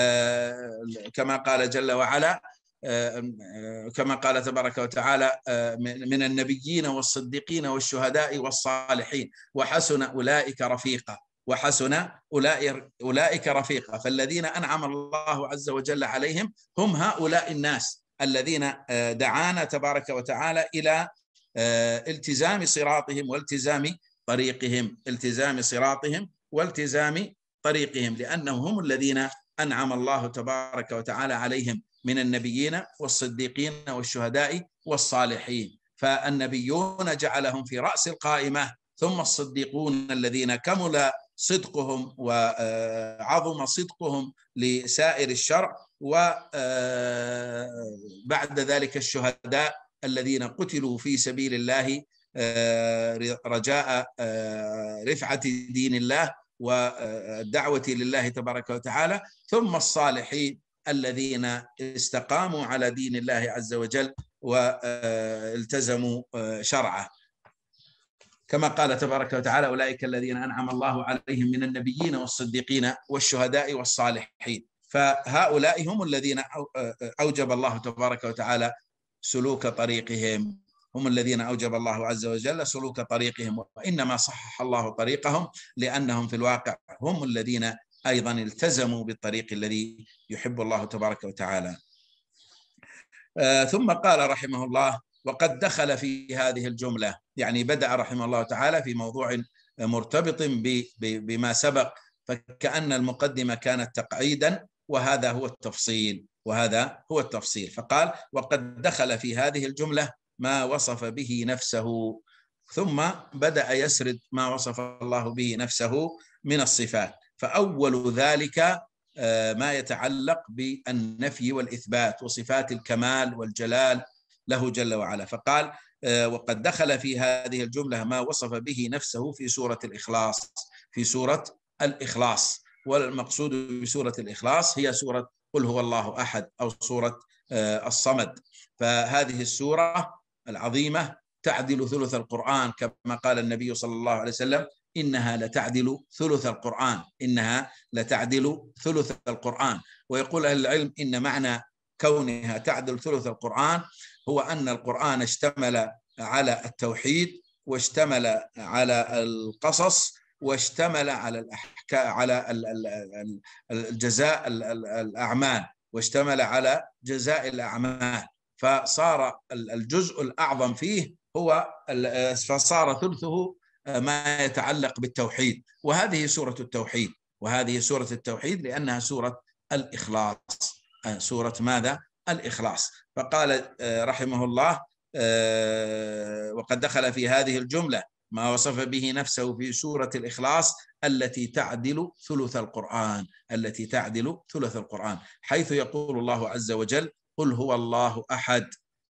كما قال تبارك وتعالى: من النبيين والصديقين والشهداء والصالحين وحسن أولئك رفيقا، وحسن أولئك رفيقا. فالذين أنعم الله عز وجل عليهم هم هؤلاء الناس الذين دعانا تبارك وتعالى إلى التزام صراطهم والتزام طريقهم، التزام صراطهم والتزام طريقهم، لأنهم هم الذين أنعم الله تبارك وتعالى عليهم من النبيين والصديقين والشهداء والصالحين. فالنبيون جعلهم في رأس القائمة، ثم الصديقون الذين كمل صدقهم وعظم صدقهم لسائر الشرع، وبعد ذلك الشهداء الذين قتلوا في سبيل الله رجاء رفعة دين الله والدعوة لله تبارك وتعالى، ثم الصالحين الذين استقاموا على دين الله عز وجل والتزموا شرعه، كما قال تبارك وتعالى: أولئك الذين أنعم الله عليهم من النبيين والصديقين والشهداء والصالحين. فهؤلاء هم الذين أوجب الله تبارك وتعالى سلوك طريقهم، هم الذين أوجب الله عز وجل سلوك طريقهم، وإنما صحح الله طريقهم لأنهم في الواقع هم الذين أيضا التزموا بالطريق الذي يحب الله تبارك وتعالى. ثم قال رحمه الله: وقد دخل في هذه الجملة، يعني بدأ رحمه الله تعالى في موضوع مرتبط بما سبق، فكأن المقدمة كانت تقعيدا وهذا هو التفصيل، وهذا هو التفصيل. فقال: وقد دخل في هذه الجملة ما وصف به نفسه، ثم بدأ يسرد ما وصف الله به نفسه من الصفات. فأول ذلك ما يتعلق بالنفي والإثبات وصفات الكمال والجلال له جل وعلا. فقال: وقد دخل في هذه الجملة ما وصف به نفسه في سورة الإخلاص، في سورة الإخلاص. والمقصود بسورة الإخلاص هي سورة قل هو الله أحد أو سورة الصمد. فهذه السورة العظيمة تعدل ثلث القرآن، كما قال النبي صلى الله عليه وسلم: إنها لتعدل ثلث القرآن، إنها لتعدل ثلث القرآن. ويقول أهل العلم إن معنى كونها تعدل ثلث القرآن هو أن القرآن اشتمل على التوحيد واشتمل على القصص، واشتمل على الأحكام، على الجزاء الأعمال، واشتمل على جزاء الأعمال، فصار الجزء الأعظم فيه هو فصار ثلثه ما يتعلق بالتوحيد. وهذه سورة التوحيد، وهذه سورة التوحيد لأنها سورة الإخلاص. سورة ماذا؟ الإخلاص. فقال رحمه الله: وقد دخل في هذه الجملة ما وصف به نفسه في سورة الإخلاص التي تعدل ثلث القرآن، التي تعدل ثلث القرآن، حيث يقول الله عز وجل: قل هو الله أحد.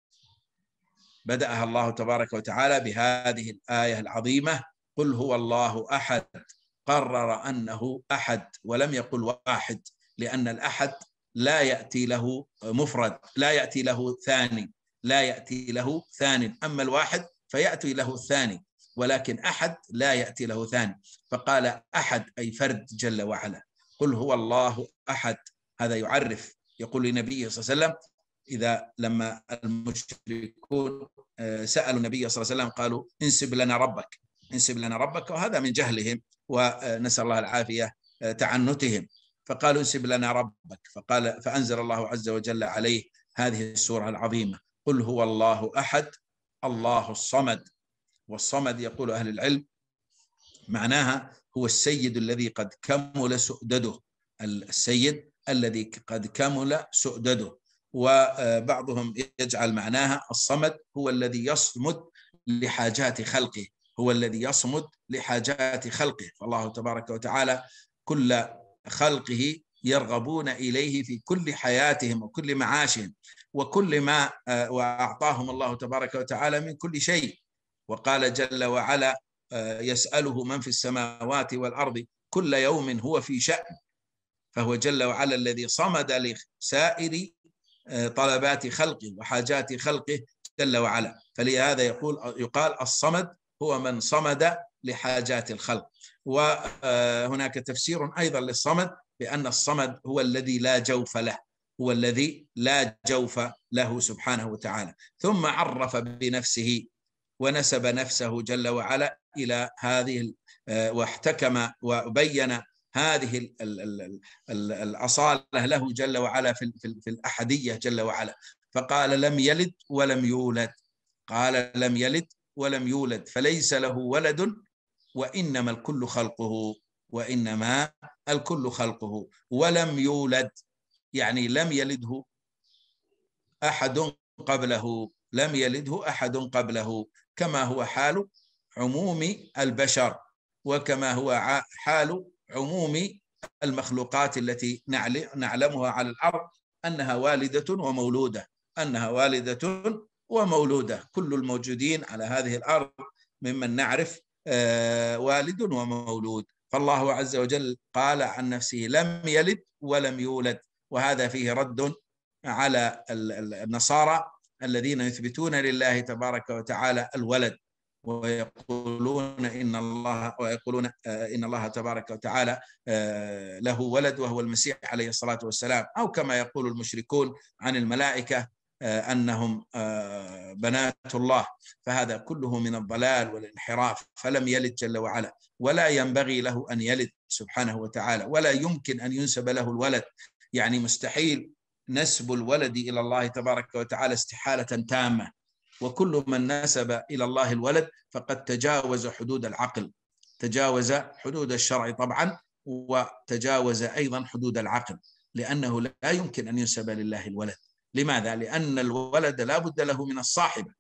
بدأها الله تبارك وتعالى بهذه الآية العظيمة: قل هو الله أحد. قرر أنه أحد ولم يقل واحد، لأن الأحد لا يأتي له مفرد، لا يأتي له ثاني، لا يأتي له ثاني. أما الواحد فيأتي له الثاني، ولكن أحد لا يأتي له ثاني. فقال أحد أي فرد جل وعلا. قل هو الله أحد، هذا يعرف. يقول لنبيه صلى الله عليه وسلم إذا لما المشركون سألوا النبي صلى الله عليه وسلم قالوا: انسب لنا ربك، انسب لنا ربك، وهذا من جهلهم ونسأل الله العافية تعنتهم. فقالوا: انسب لنا ربك. فأنزل الله عز وجل عليه هذه السورة العظيمة: قل هو الله أحد الله الصمد. والصمد يقول أهل العلم معناها هو السيد الذي قد كمل سؤدده، السيد الذي قد كمل سؤدده. وبعضهم يجعل معناها الصمد هو الذي يصمد لحاجات خلقه، هو الذي يصمد لحاجات خلقه. فالله تبارك وتعالى كل خلقه يرغبون إليه في كل حياتهم وكل معاشهم وكل ما وأعطاهم الله تبارك وتعالى من كل شيء. وقال جل وعلا: يسأله من في السماوات والأرض كل يوم هو في شأن. فهو جل وعلا الذي صمد لسائر طلبات خلقه وحاجات خلقه جل وعلا. فلهذا يقال الصمد هو من صمد لحاجات الخلق. وهناك تفسير أيضا للصمد بأن الصمد هو الذي لا جوف له، هو الذي لا جوف له سبحانه وتعالى. ثم عرف بنفسه ونسب نفسه جل وعلا إلى هذه، واحتكم وبين هذه الأصالة له جل وعلا في الأحدية جل وعلا. فقال: لم يلد ولم يولد. قال: لم يلد ولم يولد، فليس له ولد، وإنما الكل خلقه، وإنما الكل خلقه. ولم يولد يعني لم يلده أحد قبله، لم يلده أحد قبله، كما هو حال عموم البشر، وكما هو حال عموم المخلوقات التي نعلمها على الأرض أنها والدة ومولودة، أنها والدة ومولودة. كل الموجودين على هذه الأرض ممن نعرف والد ومولود. فالله عز وجل قال عن نفسه: لم يلد ولم يولد. وهذا فيه رد على النصارى الذين يثبتون لله تبارك وتعالى الولد، ويقولون إن الله تبارك وتعالى له ولد وهو المسيح عليه الصلاة والسلام، أو كما يقول المشركون عن الملائكة أنهم بنات الله. فهذا كله من الضلال والانحراف. فلم يلد جل وعلا، ولا ينبغي له أن يلد سبحانه وتعالى، ولا يمكن أن ينسب له الولد. يعني مستحيل نسب الولد إلى الله تبارك وتعالى استحالة تامة. وكل من نسب إلى الله الولد فقد تجاوز حدود العقل، تجاوز حدود الشرع طبعا، وتجاوز أيضا حدود العقل، لأنه لا يمكن أن ينسب لله الولد. لماذا؟ لأن الولد لا بد له من الصاحبة،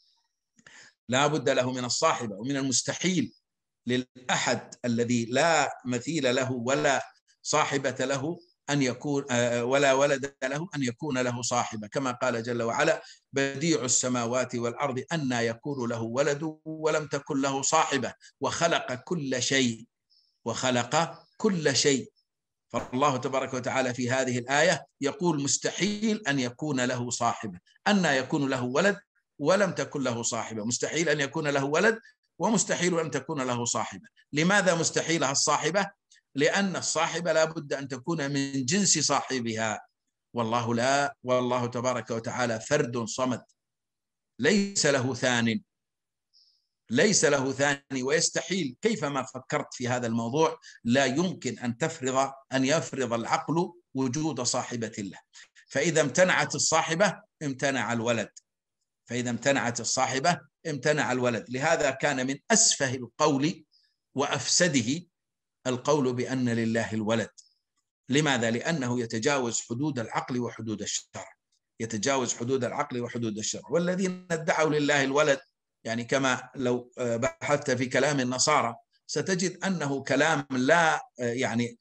لا بد له من الصاحبة. ومن المستحيل للأحد الذي لا مثيل له ولا صاحبة له أن يكون ولا ولد له أن يكون له صاحبة، كما قال جل وعلا: بديع السماوات والأرض أنى يكون له ولد ولم تكن له صاحبة وخلق كل شيء، وخلق كل شيء. فالله تبارك وتعالى في هذه الآية يقول: مستحيل أن يكون له صاحبة. أنى يكون له ولد ولم تكن له صاحبة، مستحيل أن يكون له ولد ومستحيل أن تكون له صاحبة. لماذا مستحيلها الصاحبة؟ لأن الصاحبة لا بد أن تكون من جنس صاحبها، والله لا، والله تبارك وتعالى فرد صمد ليس له ثان. ليس له ثاني، ويستحيل كيفما فكرت في هذا الموضوع لا يمكن أن يفرض العقل وجود صاحبة له. فإذا امتنعت الصاحبة امتنع الولد، فإذا امتنعت الصاحبة امتنع الولد. لهذا كان من أسفه القول وأفسده القول بأن لله الولد. لماذا؟ لأنه يتجاوز حدود العقل وحدود الشرع، يتجاوز حدود العقل وحدود الشرع. والذين ادعوا لله الولد يعني كما لو بحثت في كلام النصارى ستجد أنه كلام لا يعني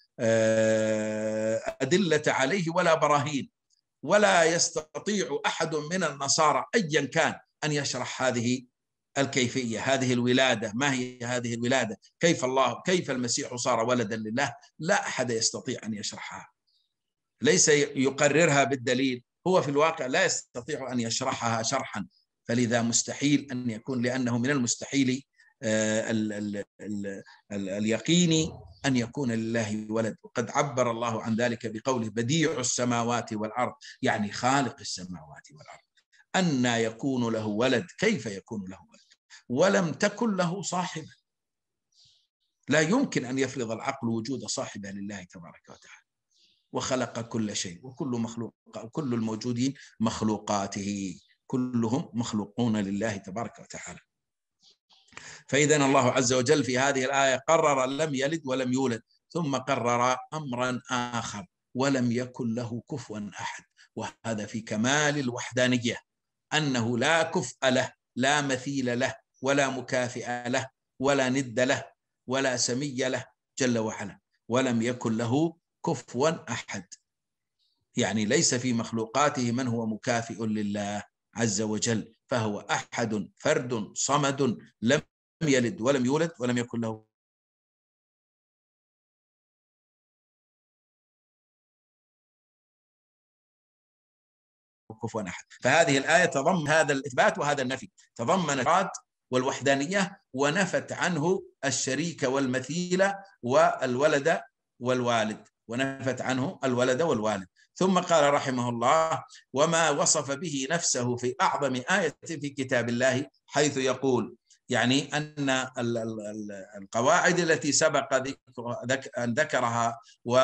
أدلة عليه ولا براهين، ولا يستطيع أحد من النصارى أيا كان أن يشرح هذه الكيفية، هذه الولادة. ما هي هذه الولادة؟ كيف المسيح صار ولدا لله؟ لا أحد يستطيع أن يشرحها، ليس يقررها بالدليل، هو في الواقع لا يستطيع أن يشرحها شرحا. فلذا مستحيل أن يكون، لأنه من المستحيل اليقيني أن يكون لله ولد. وقد عبر الله عن ذلك بقوله بديع السماوات والأرض، يعني خالق السماوات والأرض. أن يكون له ولد؟ كيف يكون له ولد ولم تكن له صاحبة؟ لا يمكن أن يفرض العقل وجود صاحبة لله تبارك وتعالى. وخلق كل شيء وكل الموجودين مخلوقاته، كلهم مخلوقون لله تبارك وتعالى. فإذا الله عز وجل في هذه الآية قرر لم يلد ولم يولد، ثم قرر أمرا آخر ولم يكن له كفوا أحد. وهذا في كمال الوحدانية، أنه لا كفء له، لا مثيل له، ولا مكافئ له، ولا ند له، ولا سمي له جل وعلا. ولم يكن له كفوا أحد، يعني ليس في مخلوقاته من هو مكافئ لله عز وجل، فهو أحد فرد صمد لم يلد ولم يولد ولم يكن له كفوا أحد. فهذه الآية تضمن هذا الإثبات وهذا النفي، تضمن الإفراد والوحدانية، ونفت عنه الشريك والمثيل والولد والوالد، ونفت عنه الولد والوالد. ثم قال رحمه الله: وما وصف به نفسه في أعظم آية في كتاب الله، حيث يقول، يعني أن القواعد التي سبق أن ذكرها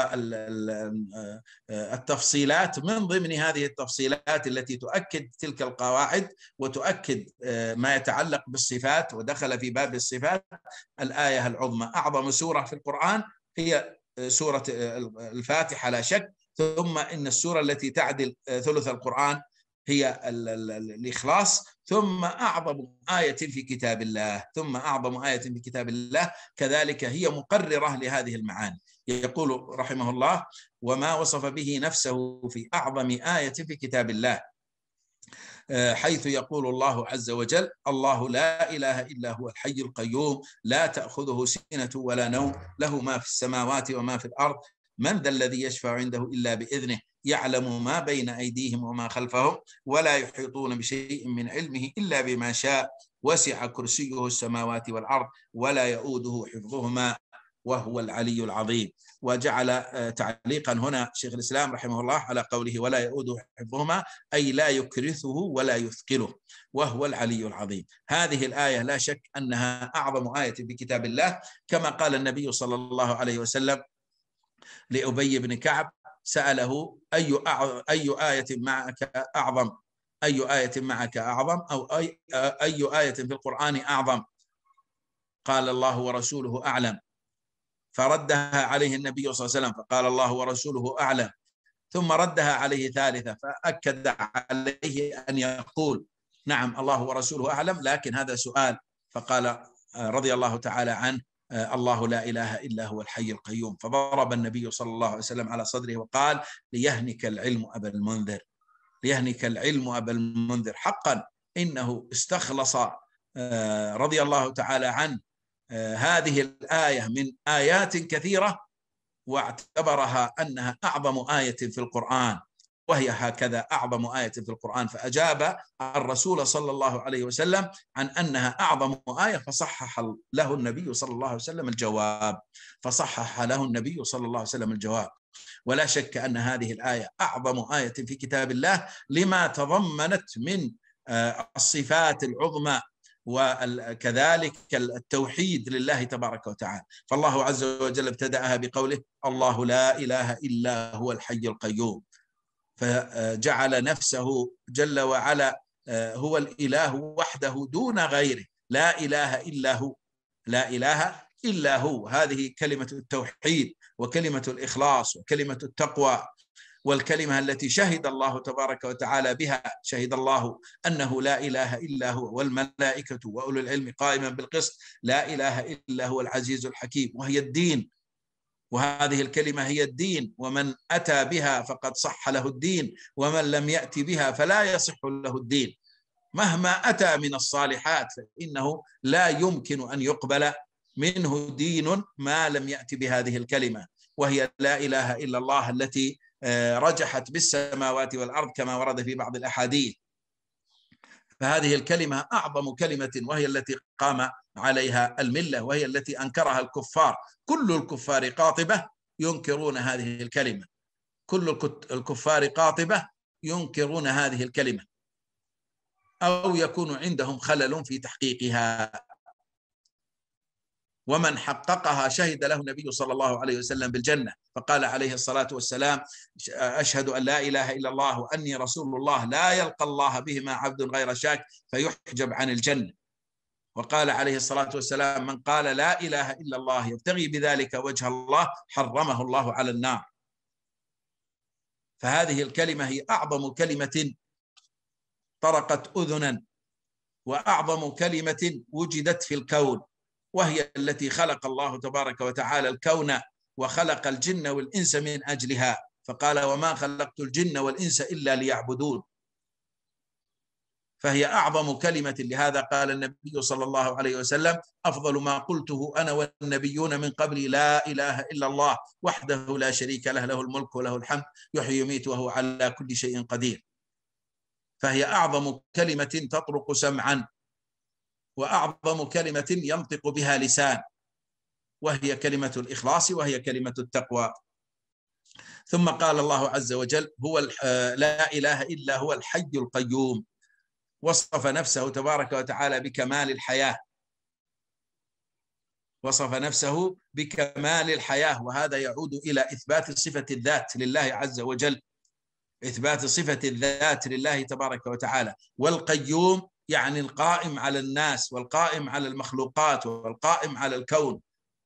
والتفصيلات من ضمن هذه التفصيلات التي تؤكد تلك القواعد وتؤكد ما يتعلق بالصفات، ودخل في باب الصفات الآية العظمى. أعظم سورة في القرآن هي سورة الفاتحة لا شك، ثم إن السورة التي تعدل ثلث القرآن هي الإخلاص، ثم أعظم آية في كتاب الله، ثم أعظم آية في كتاب الله كذلك هي مقررة لهذه المعاني. يقول رحمه الله: وما وصف به نفسه في أعظم آية في كتاب الله، حيث يقول الله عز وجل: الله لا إله إلا هو الحي القيوم لا تأخذه سنة ولا نوم له ما في السماوات وما في الأرض من ذا الذي يشفع عنده إلا بإذنه يعلم ما بين أيديهم وما خلفهم ولا يحيطون بشيء من علمه إلا بما شاء وسع كرسيه السماوات والأرض ولا يؤوده حفظهما وهو العلي العظيم. وجعل تعليقا هنا شيخ الإسلام رحمه الله على قوله ولا يؤوده حفظهما، أي لا يكرثه ولا يثقله، وهو العلي العظيم. هذه الآية لا شك أنها أعظم آية في كتاب الله، كما قال النبي صلى الله عليه وسلم لأبي بن كعب، سأله: أي آية معك أعظم؟ أي آية معك أعظم؟ أو أي آية في القرآن أعظم؟ قال: الله ورسوله أعلم. فردها عليه النبي صلى الله عليه وسلم فقال: الله ورسوله أعلم. ثم ردها عليه ثالثة فأكد عليه أن يقول: نعم الله ورسوله أعلم، لكن هذا سؤال. فقال رضي الله تعالى عنه: الله لا إله إلا هو الحي القيوم. فضرب النبي صلى الله عليه وسلم على صدره وقال: ليهنك العلم أبا المنذر، ليهنك العلم أبا المنذر. حقا إنه استخلص رضي الله تعالى عنه هذه الآية من آيات كثيرة واعتبرها أنها أعظم آية في القرآن، وهي هكذا أعظم آية في القرآن. فأجاب الرسول صلى الله عليه وسلم عن أنها أعظم آية، فصحح له النبي صلى الله عليه وسلم الجواب، فصحح له النبي صلى الله عليه وسلم الجواب. ولا شك أن هذه الآية أعظم آية في كتاب الله لما تضمنت من الصفات العظمى وكذلك التوحيد لله تبارك وتعالى. فالله عز وجل ابتدأها بقوله: الله لا إله إلا هو الحي القيوم، فجعل نفسه جل وعلا هو الإله وحده دون غيره، لا إله إلا هو، لا إله إلا هو. هذه كلمة التوحيد وكلمة الإخلاص وكلمة التقوى، والكلمة التي شهد الله تبارك وتعالى بها، شهد الله أنه لا إله إلا هو والملائكة وأولو العلم قائما بالقسط، لا إله إلا هو العزيز الحكيم، وهي الدين. وهذه الكلمة هي الدين، ومن أتى بها فقد صح له الدين، ومن لم يأتي بها فلا يصح له الدين. مهما أتى من الصالحات فإنه لا يمكن أن يقبل منه دين ما لم يأتي بهذه الكلمة، وهي لا إله إلا الله التي رجحت بالسماوات والأرض كما ورد في بعض الأحاديث. فهذه الكلمة أعظم كلمة، وهي التي قام عليها الملة، وهي التي أنكرها الكفار. كل الكفار قاطبة ينكرون هذه الكلمة، كل الكفار قاطبة ينكرون هذه الكلمة، أو يكون عندهم خلل في تحقيقها. ومن حققها شهد له النبي صلى الله عليه وسلم بالجنة، فقال عليه الصلاة والسلام: أشهد أن لا إله إلا الله وأني رسول الله، لا يلقى الله بهما عبد غير شاك فيحجب عن الجنة. وقال عليه الصلاة والسلام: من قال لا إله إلا الله يبتغي بذلك وجه الله حرمه الله على النار. فهذه الكلمة هي أعظم كلمة طرقت أذنا، وأعظم كلمة وجدت في الكون، وهي التي خلق الله تبارك وتعالى الكون وخلق الجن والإنس من أجلها، فقال: وما خلقت الجن والإنس إلا ليعبدون. فهي أعظم كلمة. لهذا قال النبي صلى الله عليه وسلم: أفضل ما قلته أنا والنبيون من قبلي لا إله إلا الله وحده لا شريك له، له الملك وله الحمد يحيي ويميت وهو على كل شيء قدير. فهي أعظم كلمة تطرق سمعا، وأعظم كلمة ينطق بها لسان، وهي كلمة الإخلاص، وهي كلمة التقوى. ثم قال الله عز وجل: هو لا إله إلا هو الحي القيوم. وصف نفسه تبارك وتعالى بكمال الحياة، وصف نفسه بكمال الحياة، وهذا يعود إلى إثبات صفة الذات لله عز وجل، إثبات صفة الذات لله تبارك وتعالى. والقيوم يعني القائم على الناس، والقائم على المخلوقات، والقائم على الكون،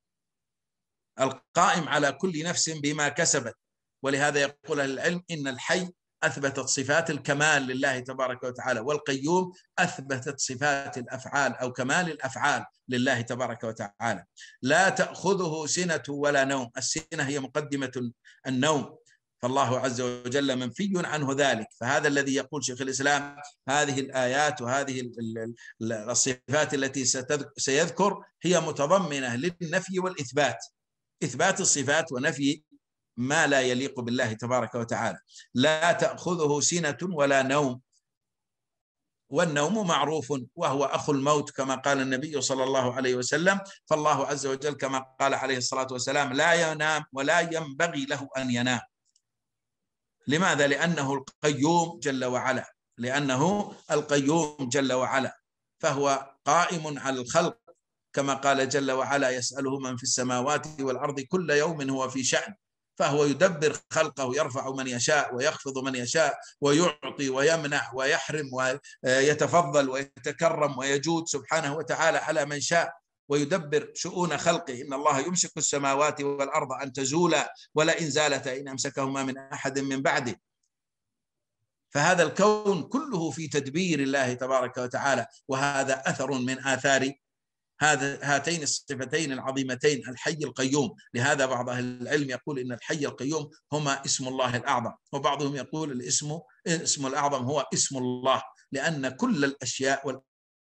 القائم على كل نفس بما كسبت. ولهذا يقول أهل العلم: إن الحي أثبتت صفات الكمال لله تبارك وتعالى، والقيوم أثبتت صفات الأفعال أو كمال الأفعال لله تبارك وتعالى. لا تأخذه سنة ولا نوم، السنة هي مقدمة النوم، فالله عز وجل منفي عنه ذلك. فهذا الذي يقول شيخ الإسلام: هذه الآيات وهذه الصفات التي سيذكر هي متضمنة للنفي والإثبات، إثبات الصفات ونفي ما لا يليق بالله تبارك وتعالى. لا تأخذه سنة ولا نوم، والنوم معروف وهو أخو الموت كما قال النبي صلى الله عليه وسلم. فالله عز وجل كما قال عليه الصلاة والسلام: لا ينام ولا ينبغي له أن ينام. لماذا؟ لأنه القيوم جل وعلا، لأنه القيوم جل وعلا، فهو قائم على الخلق كما قال جل وعلا: يسأله من في السماوات والأرض كل يوم هو في شأن. فهو يدبر خلقه، يرفع من يشاء ويخفض من يشاء، ويعطي ويمنح ويحرم ويتفضل ويتكرم ويجود سبحانه وتعالى على من شاء، ويدبر شؤون خلقه. إن الله يمسك السماوات والأرض أن تزولا ولئن زالتا إن أمسكهما من أحد من بعده. فهذا الكون كله في تدبير الله تبارك وتعالى، وهذا أثر من آثار هاتين الصفتين العظيمتين الحي القيوم. لهذا بعض أهل العلم يقول إن الحي القيوم هما اسم الله الأعظم، وبعضهم يقول الاسم الأعظم هو اسم الله، لأن كل الأشياء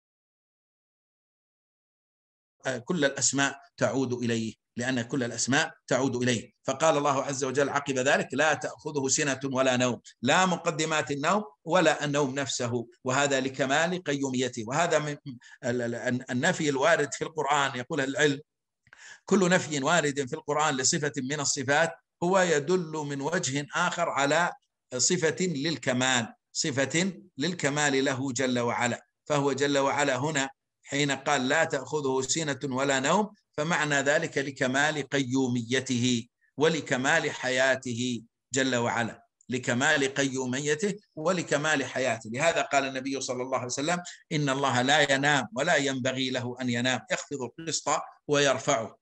كل الأسماء تعود إليه، لأن كل الأسماء تعود إليه. فقال الله عز وجل عقب ذلك: لا تأخذه سنة ولا نوم، لا مقدمات النوم ولا النوم نفسه، وهذا لكمال قيوميته. وهذا من النفي الوارد في القرآن. يقول العلم: كل نفي وارد في القرآن لصفة من الصفات هو يدل من وجه آخر على صفة للكمال، صفة للكمال له جل وعلا. فهو جل وعلا هنا حين قال لا تأخذه سنة ولا نوم، فمعنى ذلك لكمال قيوميته ولكمال حياته جل وعلا، لكمال قيوميته ولكمال حياته. لهذا قال النبي صلى الله عليه وسلم إن الله لا ينام ولا ينبغي له أن ينام، يخفض القسط ويرفعه.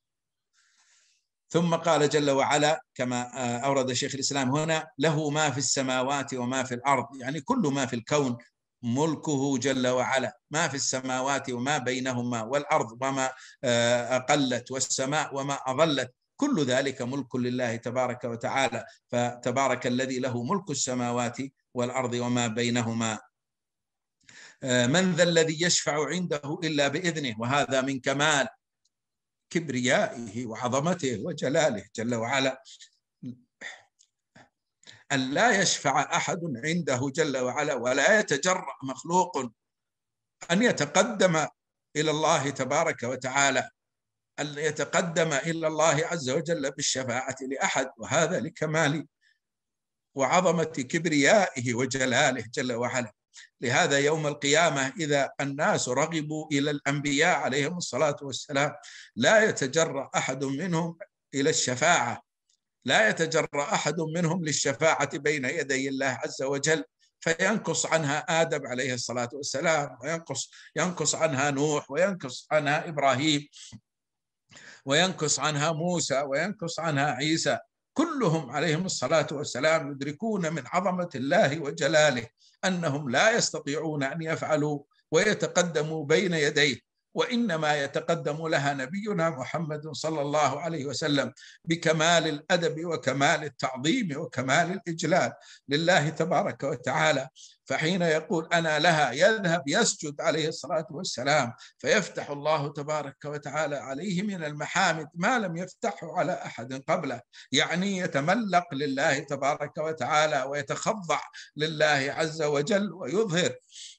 ثم قال جل وعلا كما أورد شيخ الإسلام هنا: له ما في السماوات وما في الأرض، يعني كل ما في الكون ملكه جل وعلا، ما في السماوات وما بينهما والأرض وما أقلت والسماء وما أظلت، كل ذلك ملك لله تبارك وتعالى. فتبارك الذي له ملك السماوات والأرض وما بينهما. من ذا الذي يشفع عنده إلا بإذنه، وهذا من كمال كبريائه وعظمته وجلاله جل وعلا، أن لا يشفع أحد عنده جل وعلا، ولا يتجرأ مخلوق أن يتقدم إلى الله تبارك وتعالى، أن يتقدم إلى الله عز وجل بالشفاعة لأحد، وهذا لكمال وعظمة كبريائه وجلاله جل وعلا. لهذا يوم القيامة إذا الناس رغبوا إلى الأنبياء عليهم الصلاة والسلام لا يتجرأ أحد منهم إلى الشفاعة، لا يتجرأ أحد منهم للشفاعة بين يدي الله عز وجل، فينقص عنها آدم عليه الصلاة والسلام، وينقص عنها نوح، وينقص عنها إبراهيم، وينقص عنها موسى، وينقص عنها عيسى، كلهم عليهم الصلاة والسلام يدركون من عظمة الله وجلاله أنهم لا يستطيعون أن يفعلوا ويتقدموا بين يديه، وإنما يتقدم لها نبينا محمد صلى الله عليه وسلم بكمال الأدب وكمال التعظيم وكمال الإجلال لله تبارك وتعالى. فحين يقول أنا لها يذهب يسجد عليه الصلاة والسلام، فيفتح الله تبارك وتعالى عليه من المحامد ما لم يفتحه على أحد قبله، يعني يتملق لله تبارك وتعالى ويتخضع لله عز وجل، ويظهر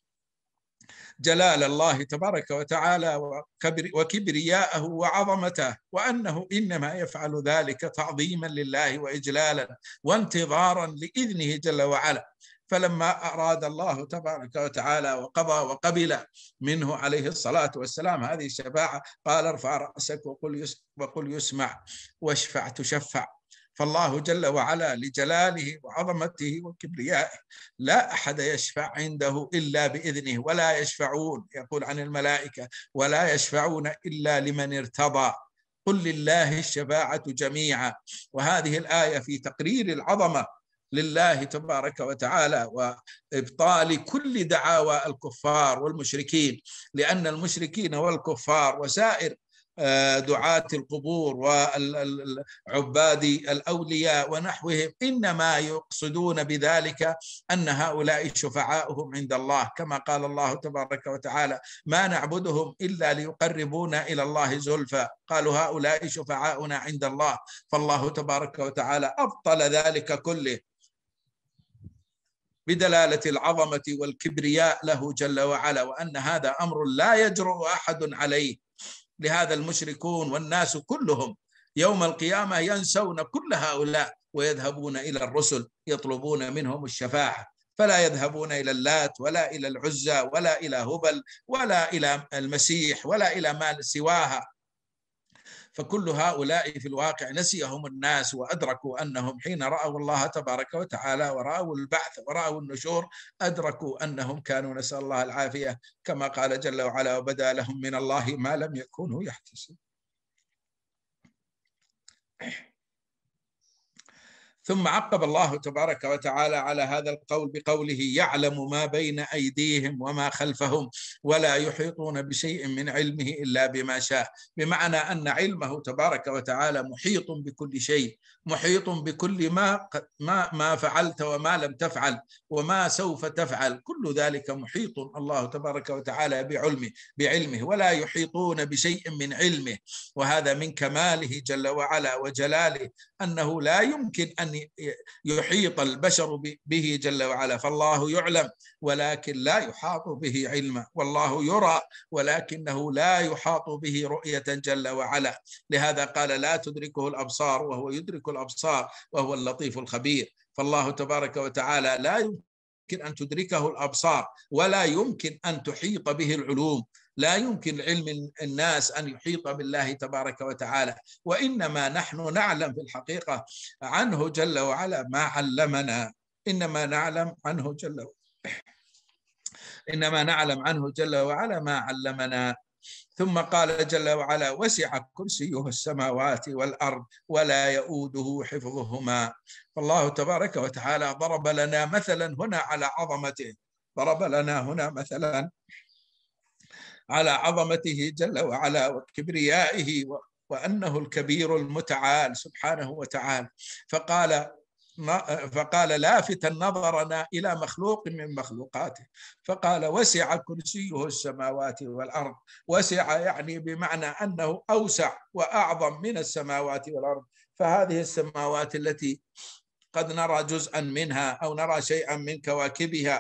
جلال الله تبارك وتعالى وكبرياءه وعظمته، وأنه إنما يفعل ذلك تعظيما لله وإجلالا وانتظارا لإذنه جل وعلا. فلما أراد الله تبارك وتعالى وقضى وقبل منه عليه الصلاة والسلام هذه الشفاعة قال ارفع رأسك وقل يسمع واشفع تشفع. فالله جل وعلا لجلاله وعظمته وكبريائه لا أحد يشفع عنده إلا بإذنه، ولا يشفعون، يقول عن الملائكة ولا يشفعون إلا لمن ارتضى، قل لله الشفاعة جميعا. وهذه الآية في تقرير العظمة لله تبارك وتعالى وإبطال كل دعاوى الكفار والمشركين، لأن المشركين والكفار وسائر دعاة القبور وعباد الأولياء ونحوهم إنما يقصدون بذلك أن هؤلاء شفعاؤهم عند الله، كما قال الله تبارك وتعالى ما نعبدهم إلا ليقربونا إلى الله زلفى، قالوا هؤلاء شفعاؤنا عند الله. فالله تبارك وتعالى أبطل ذلك كله بدلالة العظمة والكبرياء له جل وعلا، وأن هذا أمر لا يجرؤ أحد عليه. لهذا المشركون والناس كلهم يوم القيامة ينسون كل هؤلاء ويذهبون إلى الرسل يطلبون منهم الشفاعة، فلا يذهبون إلى اللات ولا إلى العزى ولا إلى هبل ولا إلى المسيح ولا إلى ما سواها. فكل هؤلاء في الواقع نسيهم الناس، وأدركوا أنهم حين رأوا الله تبارك وتعالى ورأوا البعث ورأوا النشور أدركوا أنهم كانوا، نسأل الله العافية، كما قال جل وعلا وبدا لهم من الله ما لم يكونوا يحتسبون. ثم عقب الله تبارك وتعالى على هذا القول بقوله يعلم ما بين أيديهم وما خلفهم ولا يحيطون بشيء من علمه إلا بما شاء، بمعنى أن علمه تبارك وتعالى محيط بكل شيء، محيط بكل ما فعلت وما لم تفعل وما سوف تفعل، كل ذلك محيط الله تبارك وتعالى بعلمه ولا يحيطون بشيء من علمه. وهذا من كماله جل وعلا وجلاله أنه لا يمكن أن يحيط البشر به جل وعلا، فالله يعلم ولكن لا يحاط به علما، والله يرى ولكنه لا يحاط به رؤية جل وعلا. لهذا قال لا تدركه الأبصار وهو يدرك الأبصار وهو اللطيف الخبير. فالله تبارك وتعالى لا يمكن أن تدركه الأبصار ولا يمكن أن تحيط به العلوم، لا يمكن علم الناس أن يحيط بالله تبارك وتعالى، وإنما نحن نعلم في الحقيقة عنه جل وعلا ما علمنا، إنما نعلم عنه جل وعلا ما علمنا. ثم قال جل وعلا: وسع كرسيه السماوات والأرض ولا يؤوده حفظهما. فالله تبارك وتعالى ضرب لنا مثلا هنا على عظمته، ضرب لنا هنا مثلا على عظمته جل وعلا وكبريائه وأنه الكبير المتعال سبحانه وتعالى. فقال لافتا نظرنا إلى مخلوق من مخلوقاته، فقال: وسع كرسيه السماوات والأرض. وسع يعني بمعنى أنه أوسع وأعظم من السماوات والأرض. فهذه السماوات التي قد نرى جزءا منها أو نرى شيئا من كواكبها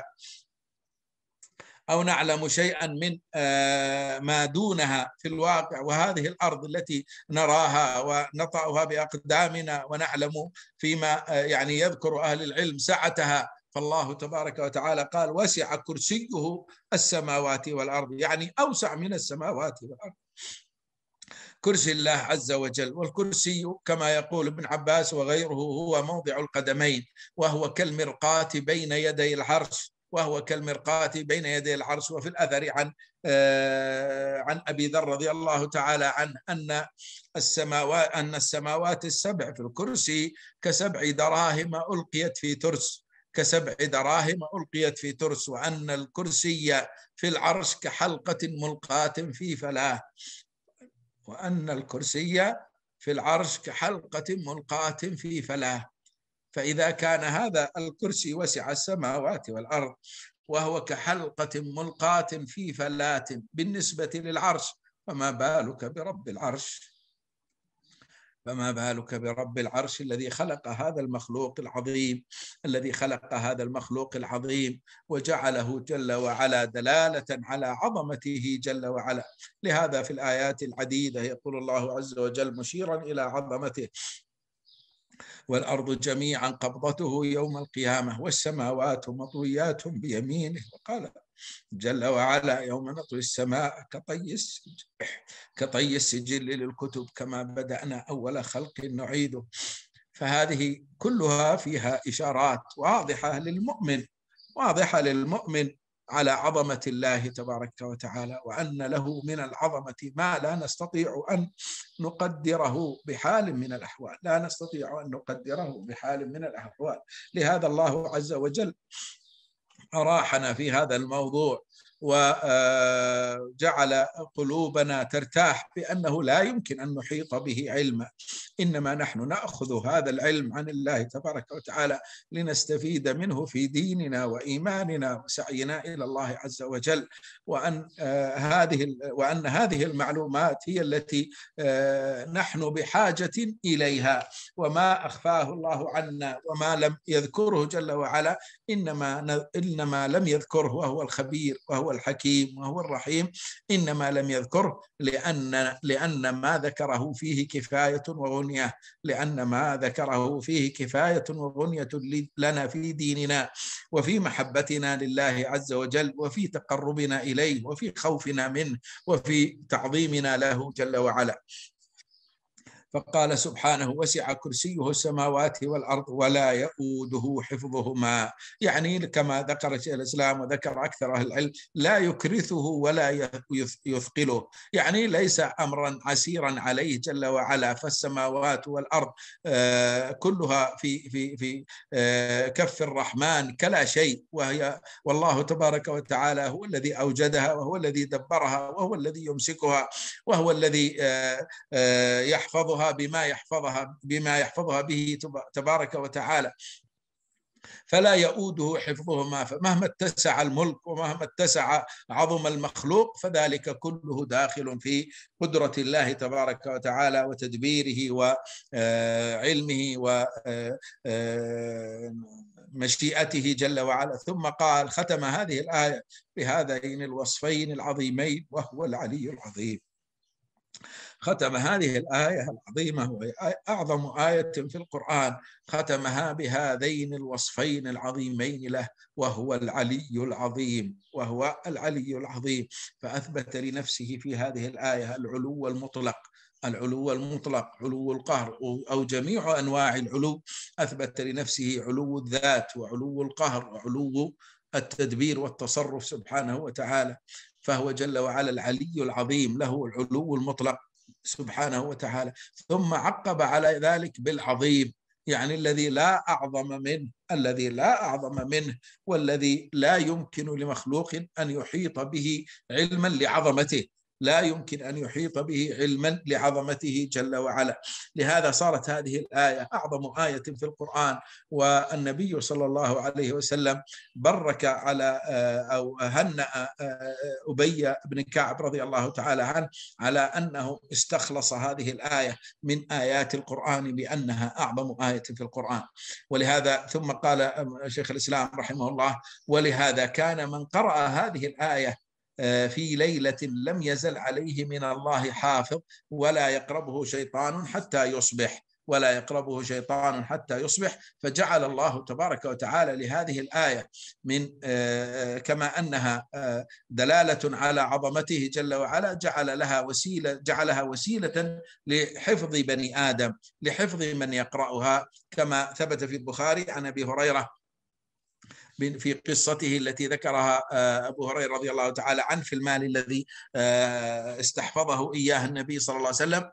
أو نعلم شيئا من ما دونها في الواقع، وهذه الأرض التي نراها ونطأها بأقدامنا ونعلم فيما يعني يذكر أهل العلم سعتها. فالله تبارك وتعالى قال: وسع كرسيه السماوات والأرض، يعني أوسع من السماوات والأرض. كرسي الله عز وجل، والكرسي كما يقول ابن عباس وغيره هو موضع القدمين، وهو كالمرقاة بين يدي العرش، وفي الأثر عن أبي ذر رضي الله تعالى عنه أن السماوات السبع في الكرسي كسبع دراهم ألقيت في ترس، وأن الكرسي في العرش كحلقة ملقاة في فلاة، فإذا كان هذا الكرسي وسع السماوات والأرض وهو كحلقة ملقاة في فلاة بالنسبة للعرش، فما بالك برب العرش الذي خلق هذا المخلوق العظيم وجعله جل وعلا دلالة على عظمته جل وعلا. لهذا في الآيات العديدة يقول الله عز وجل مشيرا إلى عظمته: والأرض جميعا قبضته يوم القيامة والسماوات مطويات بيمينه. وقال جل وعلا: يوم نطوي السماء كطي السجل للكتب كما بدأنا أول خلق نعيده. فهذه كلها فيها إشارات واضحة للمؤمن على عظمة الله تبارك وتعالى، وأن له من العظمة ما لا نستطيع أن نقدره بحال من الأحوال. لهذا الله عز وجل أراحنا في هذا الموضوع وجعل قلوبنا ترتاح بأنه لا يمكن أن نحيط به علما، إنما نحن نأخذ هذا العلم عن الله تبارك وتعالى لنستفيد منه في ديننا وإيماننا وسعينا إلى الله عز وجل، وأن هذه المعلومات هي التي نحن بحاجة إليها، وما أخفاه الله عنا وما لم يذكره جل وعلا إنما لم يذكره، وهو الخبير وهو الحكيم وهو الرحيم، إنما لم يذكره لأن ما ذكره فيه كفاية وغنية لنا في ديننا وفي محبتنا لله عز وجل وفي تقربنا إليه وفي خوفنا منه وفي تعظيمنا له جل وعلا. فقال سبحانه: وسع كرسيه السماوات والأرض ولا يؤوده حفظهما، يعني كما ذكر شيخ الإسلام وذكر أكثر أهل العلم لا يكرثه ولا يثقله، يعني ليس أمرا عسيرا عليه جل وعلا. فالسماوات والأرض كلها في كف الرحمن كلا شيء، والله تبارك وتعالى هو الذي أوجدها وهو الذي دبرها وهو الذي يمسكها وهو الذي يحفظها بما يحفظها به تبارك وتعالى، فلا يؤوده حفظهما. فمهما اتسع الملك ومهما اتسع عظم المخلوق فذلك كله داخل في قدرة الله تبارك وتعالى وتدبيره وعلمه ومشيئته جل وعلا. ثم قال ختم هذه الآية بهذين الوصفين العظيمين: وهو العلي العظيم. ختم هذه الآية العظيمة وهي أعظم آية في القرآن، ختمها بهذين الوصفين العظيمين له، وهو العلي العظيم، وهو العلي العظيم. فأثبت لنفسه في هذه الآية العلو المطلق، العلو المطلق، علو القهر أو جميع أنواع العلو. أثبت لنفسه علو الذات وعلو القهر وعلو التدبير والتصرف سبحانه وتعالى. فهو جل وعلا العلي العظيم، له العلو المطلق سبحانه وتعالى. ثم عقب على ذلك بالعظيم، يعني الذي لا أعظم منه، الذي لا أعظم منه، والذي لا يمكن لمخلوق أن يحيط به علما لعظمته، لا يمكن أن يحيط به علما لعظمته جل وعلا. لهذا صارت هذه الآية أعظم آية في القرآن. والنبي صلى الله عليه وسلم برك على أو هنأ أبي بن كعب رضي الله تعالى عنه على أنه استخلص هذه الآية من آيات القرآن بأنها أعظم آية في القرآن. ولهذا ثم قال شيخ الإسلام رحمه الله: ولهذا كان من قرأ هذه الآية في ليلة لم يزل عليه من الله حافظ ولا يقربه شيطان حتى يصبح، ولا يقربه شيطان حتى يصبح. فجعل الله تبارك وتعالى لهذه الآية من كما أنها دلالة على عظمته جل وعلا، جعلها وسيلة لحفظ بني آدم، لحفظ من يقرأها، كما ثبت في البخاري عن أبي هريرة في قصته التي ذكرها أبو هريرة رضي الله تعالى عنه في المال الذي استحفظه إياه النبي صلى الله عليه وسلم.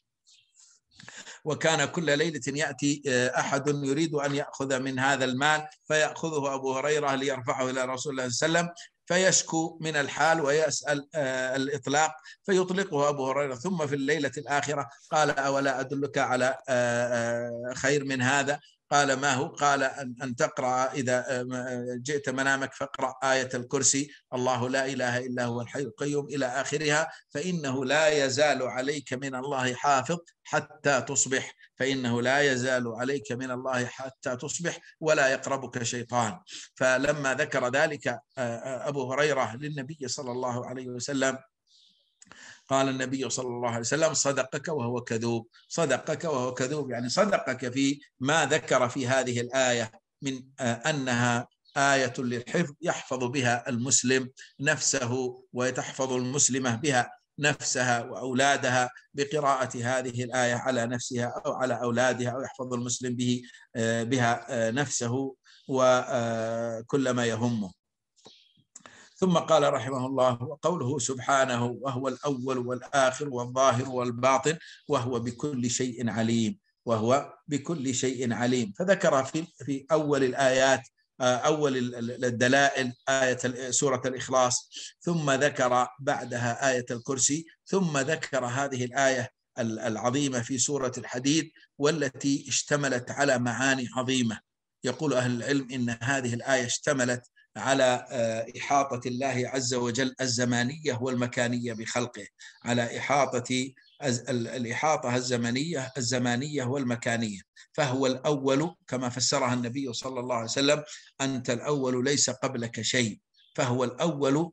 وكان كل ليلة يأتي أحد يريد أن يأخذ من هذا المال، فيأخذه أبو هريرة ليرفعه إلى رسول الله صلى الله عليه وسلم، فيشكو من الحال ويسأل الإطلاق، فيطلقه أبو هريرة. ثم في الليلة الآخرة قال: أولا أدلك على خير من هذا؟ قال: ما هو؟ قال: أن تقرأ إذا جئت منامك فاقرأ آية الكرسي، الله لا إله إلا هو الحي القيوم، إلى آخرها، فإنه لا يزال عليك من الله حافظ حتى تصبح، فإنه لا يزال عليك من الله حتى تصبح ولا يقربك شيطان. فلما ذكر ذلك أبو هريرة للنبي صلى الله عليه وسلم، قال النبي صلى الله عليه وسلم: صدقك وهو كذوب. صدقك وهو كذوب، يعني صدقك في ما ذكر في هذه الآية من أنها آية للحفظ، يحفظ بها المسلم نفسه، وتحفظ المسلمة بها نفسها وأولادها بقراءة هذه الآية على نفسها أو على أولادها، أو يحفظ المسلم بها نفسه وكل ما يهمه. ثم قال رحمه الله: وقوله سبحانه: وهو الأول والآخر والظاهر والباطن وهو بكل شيء عليم، وهو بكل شيء عليم. فذكر في أول الآيات، أول الدلائل، آية سورة الإخلاص، ثم ذكر بعدها آية الكرسي، ثم ذكر هذه الآية العظيمة في سورة الحديد، والتي اشتملت على معاني عظيمة. يقول أهل العلم إن هذه الآية اشتملت على إحاطة الله عز وجل الزمانية والمكانية بخلقه، على الإحاطة الزمانية والمكانية. فهو الأول كما فسرها النبي صلى الله عليه وسلم: أنت الأول ليس قبلك شيء. فهو الأول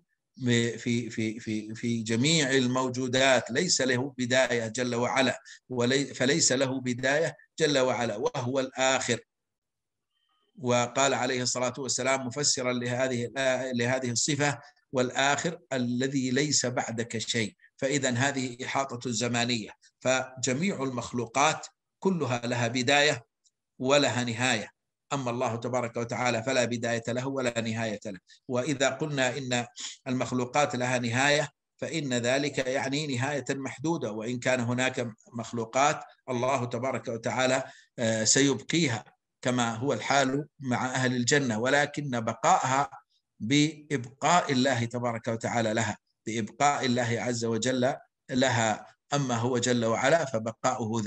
في جميع الموجودات، ليس له بداية جل وعلا، فليس له بداية جل وعلا. وهو الآخر، وقال عليه الصلاة والسلام مفسرا لهذه الصفة: والآخر الذي ليس بعدك شيء. فإذا هذه إحاطة الزمانية، فجميع المخلوقات كلها لها بداية ولها نهاية، أما الله تبارك وتعالى فلا بداية له ولا نهاية له. وإذا قلنا إن المخلوقات لها نهاية، فإن ذلك يعني نهاية محدودة، وإن كان هناك مخلوقات الله تبارك وتعالى سيبقيها كما هو الحال مع أهل الجنة، ولكن بقائها بإبقاء الله تبارك وتعالى لها، بإبقاء الله عز وجل لها. أما هو جل وعلا فبقاؤه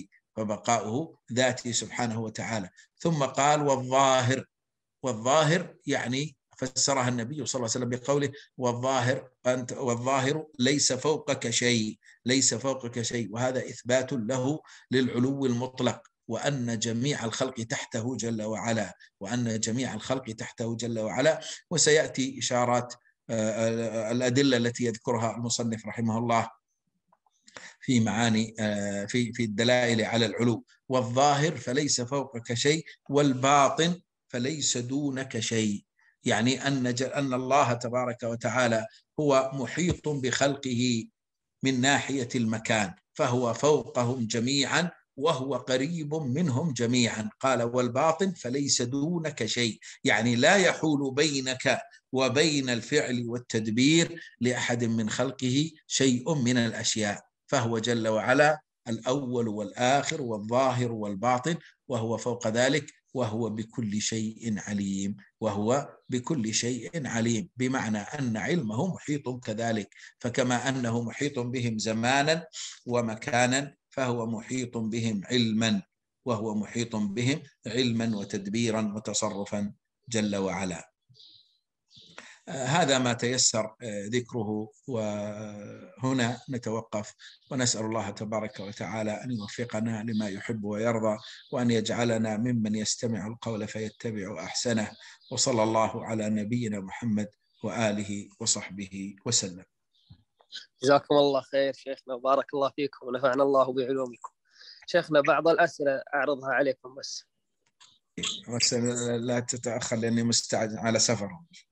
ذاتي سبحانه وتعالى. ثم قال: والظاهر يعني فسرها النبي صلى الله عليه وسلم بقوله: والظاهر ليس فوقك شيء، ليس فوقك شيء. وهذا إثبات له للعلو المطلق، وأن جميع الخلق تحته جل وعلا، وأن جميع الخلق تحته جل وعلا. وسيأتي إشارات الأدلة التي يذكرها المصنف رحمه الله في معاني في الدلائل على العلو. والظاهر فليس فوقك شيء، والباطن فليس دونك شيء. يعني أن الله تبارك وتعالى هو محيط بخلقه من ناحية المكان، فهو فوقهم جميعا وهو قريب منهم جميعا. قال والباطن فليس دونك شيء، يعني لا يحول بينك وبين الفعل والتدبير لأحد من خلقه شيء من الأشياء، فهو جل وعلا الأول والآخر والظاهر والباطن، وهو فوق ذلك، وهو بكل شيء عليم. وهو بكل شيء عليم بمعنى أن علمه محيط كذلك، فكما أنه محيط بهم زمانا ومكانا فهو محيط بهم علما، وهو محيط بهم علما وتدبيرا وتصرفا جل وعلا. هذا ما تيسر ذكره، وهنا نتوقف ونسأل الله تبارك وتعالى أن يوفقنا لما يحب ويرضى، وأن يجعلنا ممن يستمع القول فيتبع أحسنه. وصلى الله على نبينا محمد وآله وصحبه وسلم. جزاكم الله خير شيخنا، وبارك الله فيكم ونفعنا الله بعلومكم. شيخنا بعض الأسئلة أعرضها عليكم بس لا تتأخر لأني مستعد على سفر.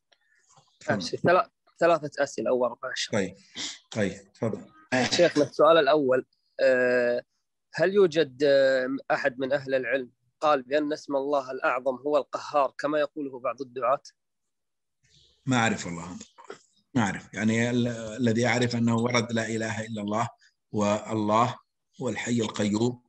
ثلاثة أسئلة أو 4. طيب تفضل. شيخنا السؤال الأول، هل يوجد أحد من أهل العلم قال بأن اسم الله الأعظم هو القهار كما يقوله بعض الدعاة؟ ما أعرف والله، ما أعرف. يعني الذي أعرف أنه ورد لا إله إلا الله، والله والحي القيوم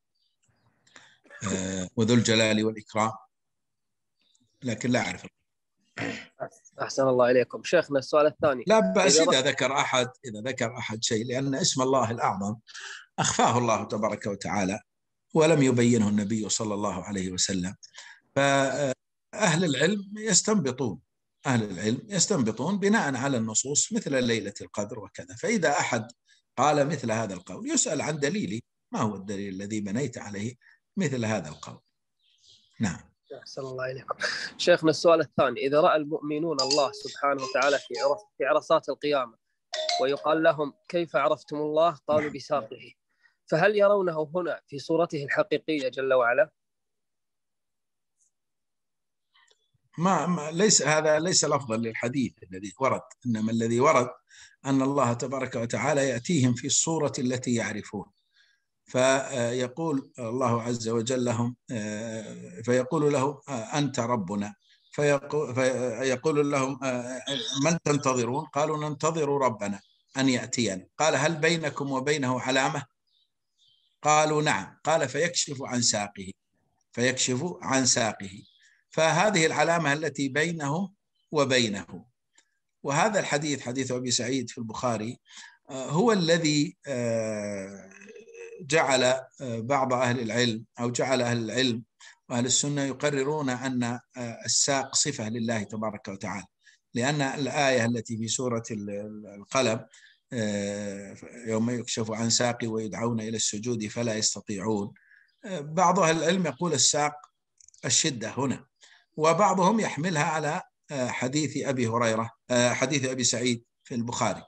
وذو الجلال والإكرام، لكن لا أعرف. أحسن الله إليكم. شيخنا السؤال الثاني، لا بأس إذا ذكر أحد شيء، لأن اسم الله الأعظم أخفاه الله تبارك وتعالى ولم يبينه النبي صلى الله عليه وسلم. فأهل العلم يستنبطون بناء على النصوص مثل ليلة القدر وكذا. فإذا أحد قال مثل هذا القول يسأل عن دليله، ما هو الدليل الذي بنيت عليه مثل هذا القول؟ نعم. أحسن الله إليكم. شيخنا السؤال الثاني، إذا رأى المؤمنون الله سبحانه وتعالى في عرصات القيامة ويقال لهم كيف عرفتم الله؟ قالوا بساقه، فهل يرونه هنا في صورته الحقيقية جل وعلا؟ هذا ليس لفظا للحديث الذي ورد، إنما الذي ورد أن الله تبارك وتعالى يأتيهم في الصورة التي يعرفون. فيقول الله عز وجل لهم، فيقول له أنت ربنا، فيقول لهم من تنتظرون؟ قالوا ننتظر ربنا أن يأتينا. قال هل بينكم وبينه علامة؟ قالوا نعم. قال فيكشف عن ساقه، فهذه العلامة التي بينهم وبينه. وهذا الحديث، حديث أبي سعيد في البخاري، هو الذي جعل بعض أهل العلم، أو جعل أهل العلم وأهل السنة يقررون أن الساق صفة لله تبارك وتعالى، لأن الآية التي في سورة القلم يوم يكشف عن ساق ويدعون إلى السجود فلا يستطيعون، بعض أهل العلم يقول الساق الشدة هنا، وبعضهم يحملها على حديث أبي هريرة، حديث أبي سعيد في البخاري.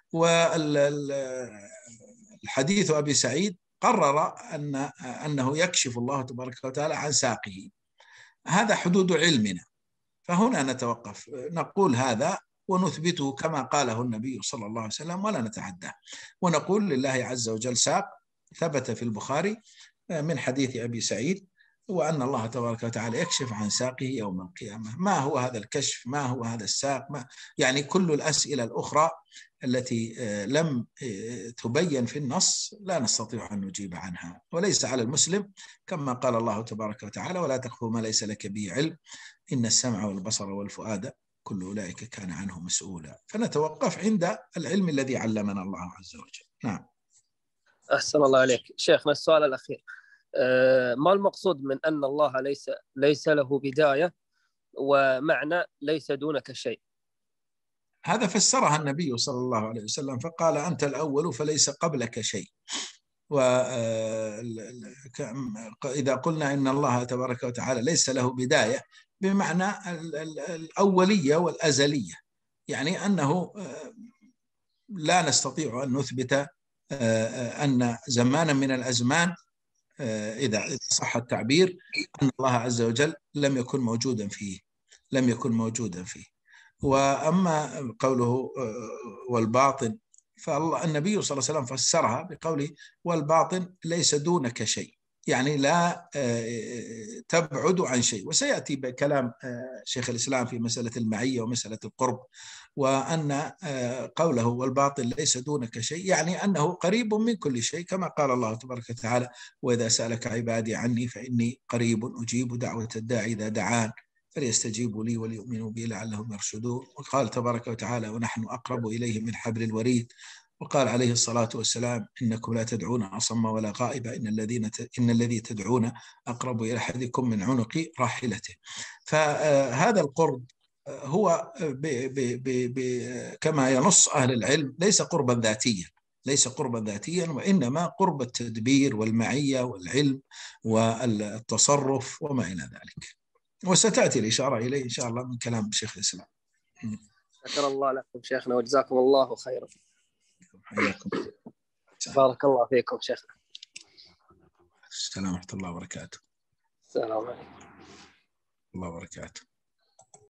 والحديث أبي سعيد قرر أنه يكشف الله تبارك وتعالى عن ساقه. هذا حدود علمنا، فهنا نتوقف، نقول هذا ونثبته كما قاله النبي صلى الله عليه وسلم ولا نتعداه، ونقول لله عز وجل ساق ثبت في البخاري من حديث أبي سعيد، وأن الله تبارك وتعالى يكشف عن ساقه يوم القيامة. ما هو هذا الكشف؟ ما هو هذا الساق؟ يعني كل الأسئلة الأخرى التي لم تبين في النص لا نستطيع أن نجيب عنها. وليس على المسلم كما قال الله تبارك وتعالى ولا تقف ما ليس لك به علم إن السمع والبصر والفؤاد كل أولئك كان عنه مسؤولا. فنتوقف عند العلم الذي علمنا الله عز وجل. نعم. أحسن الله عليك. شيخنا السؤال الأخير، ما المقصود من أن الله ليس له بداية، ومعنى ليس دونك شيء؟ هذا فسرها النبي صلى الله عليه وسلم فقال أنت الأول فليس قبلك شيء. وإذا قلنا إن الله تبارك وتعالى ليس له بداية بمعنى الأولية والأزلية، يعني أنه لا نستطيع أن نثبت أن زمانا من الأزمان إذا صح التعبير أن الله عز وجل لم يكن موجودا فيه. وأما قوله والباطن، فالنبي صلى الله عليه وسلم فسرها بقوله والباطن ليس دونك شيء، يعني لا تبعد عن شيء. وسيأتي بكلام شيخ الإسلام في مسألة المعية ومسألة القرب، وأن قوله والباطن ليس دونك شيء يعني أنه قريب من كل شيء، كما قال الله تبارك وتعالى وإذا سألك عبادي عني فإني قريب أجيب دعوة الداعي إذا دعان فليستجيبوا لي وليؤمنوا بي لعلهم يرشدون. وقال تبارك وتعالى ونحن أقرب إليه من حبل الوريد. وقال عليه الصلاة والسلام إنكم لا تدعون أصم ولا غائبا إن الذي تدعون أقرب إلى أحدكم من عنق راحلته. فهذا القرب هو كما ينص أهل العلم ليس قربا ذاتيا، وإنما قرب التدبير والمعية والعلم والتصرف وما إلى ذلك. وستأتي الإشارة إليه إن شاء الله من كلام شيخ الإسلام. شكر الله لكم شيخنا وجزاكم الله خيرا. حياكم. بارك الله فيكم شيخنا. السلام ورحمة الله وبركاته. السلام عليكم. الله وبركاته.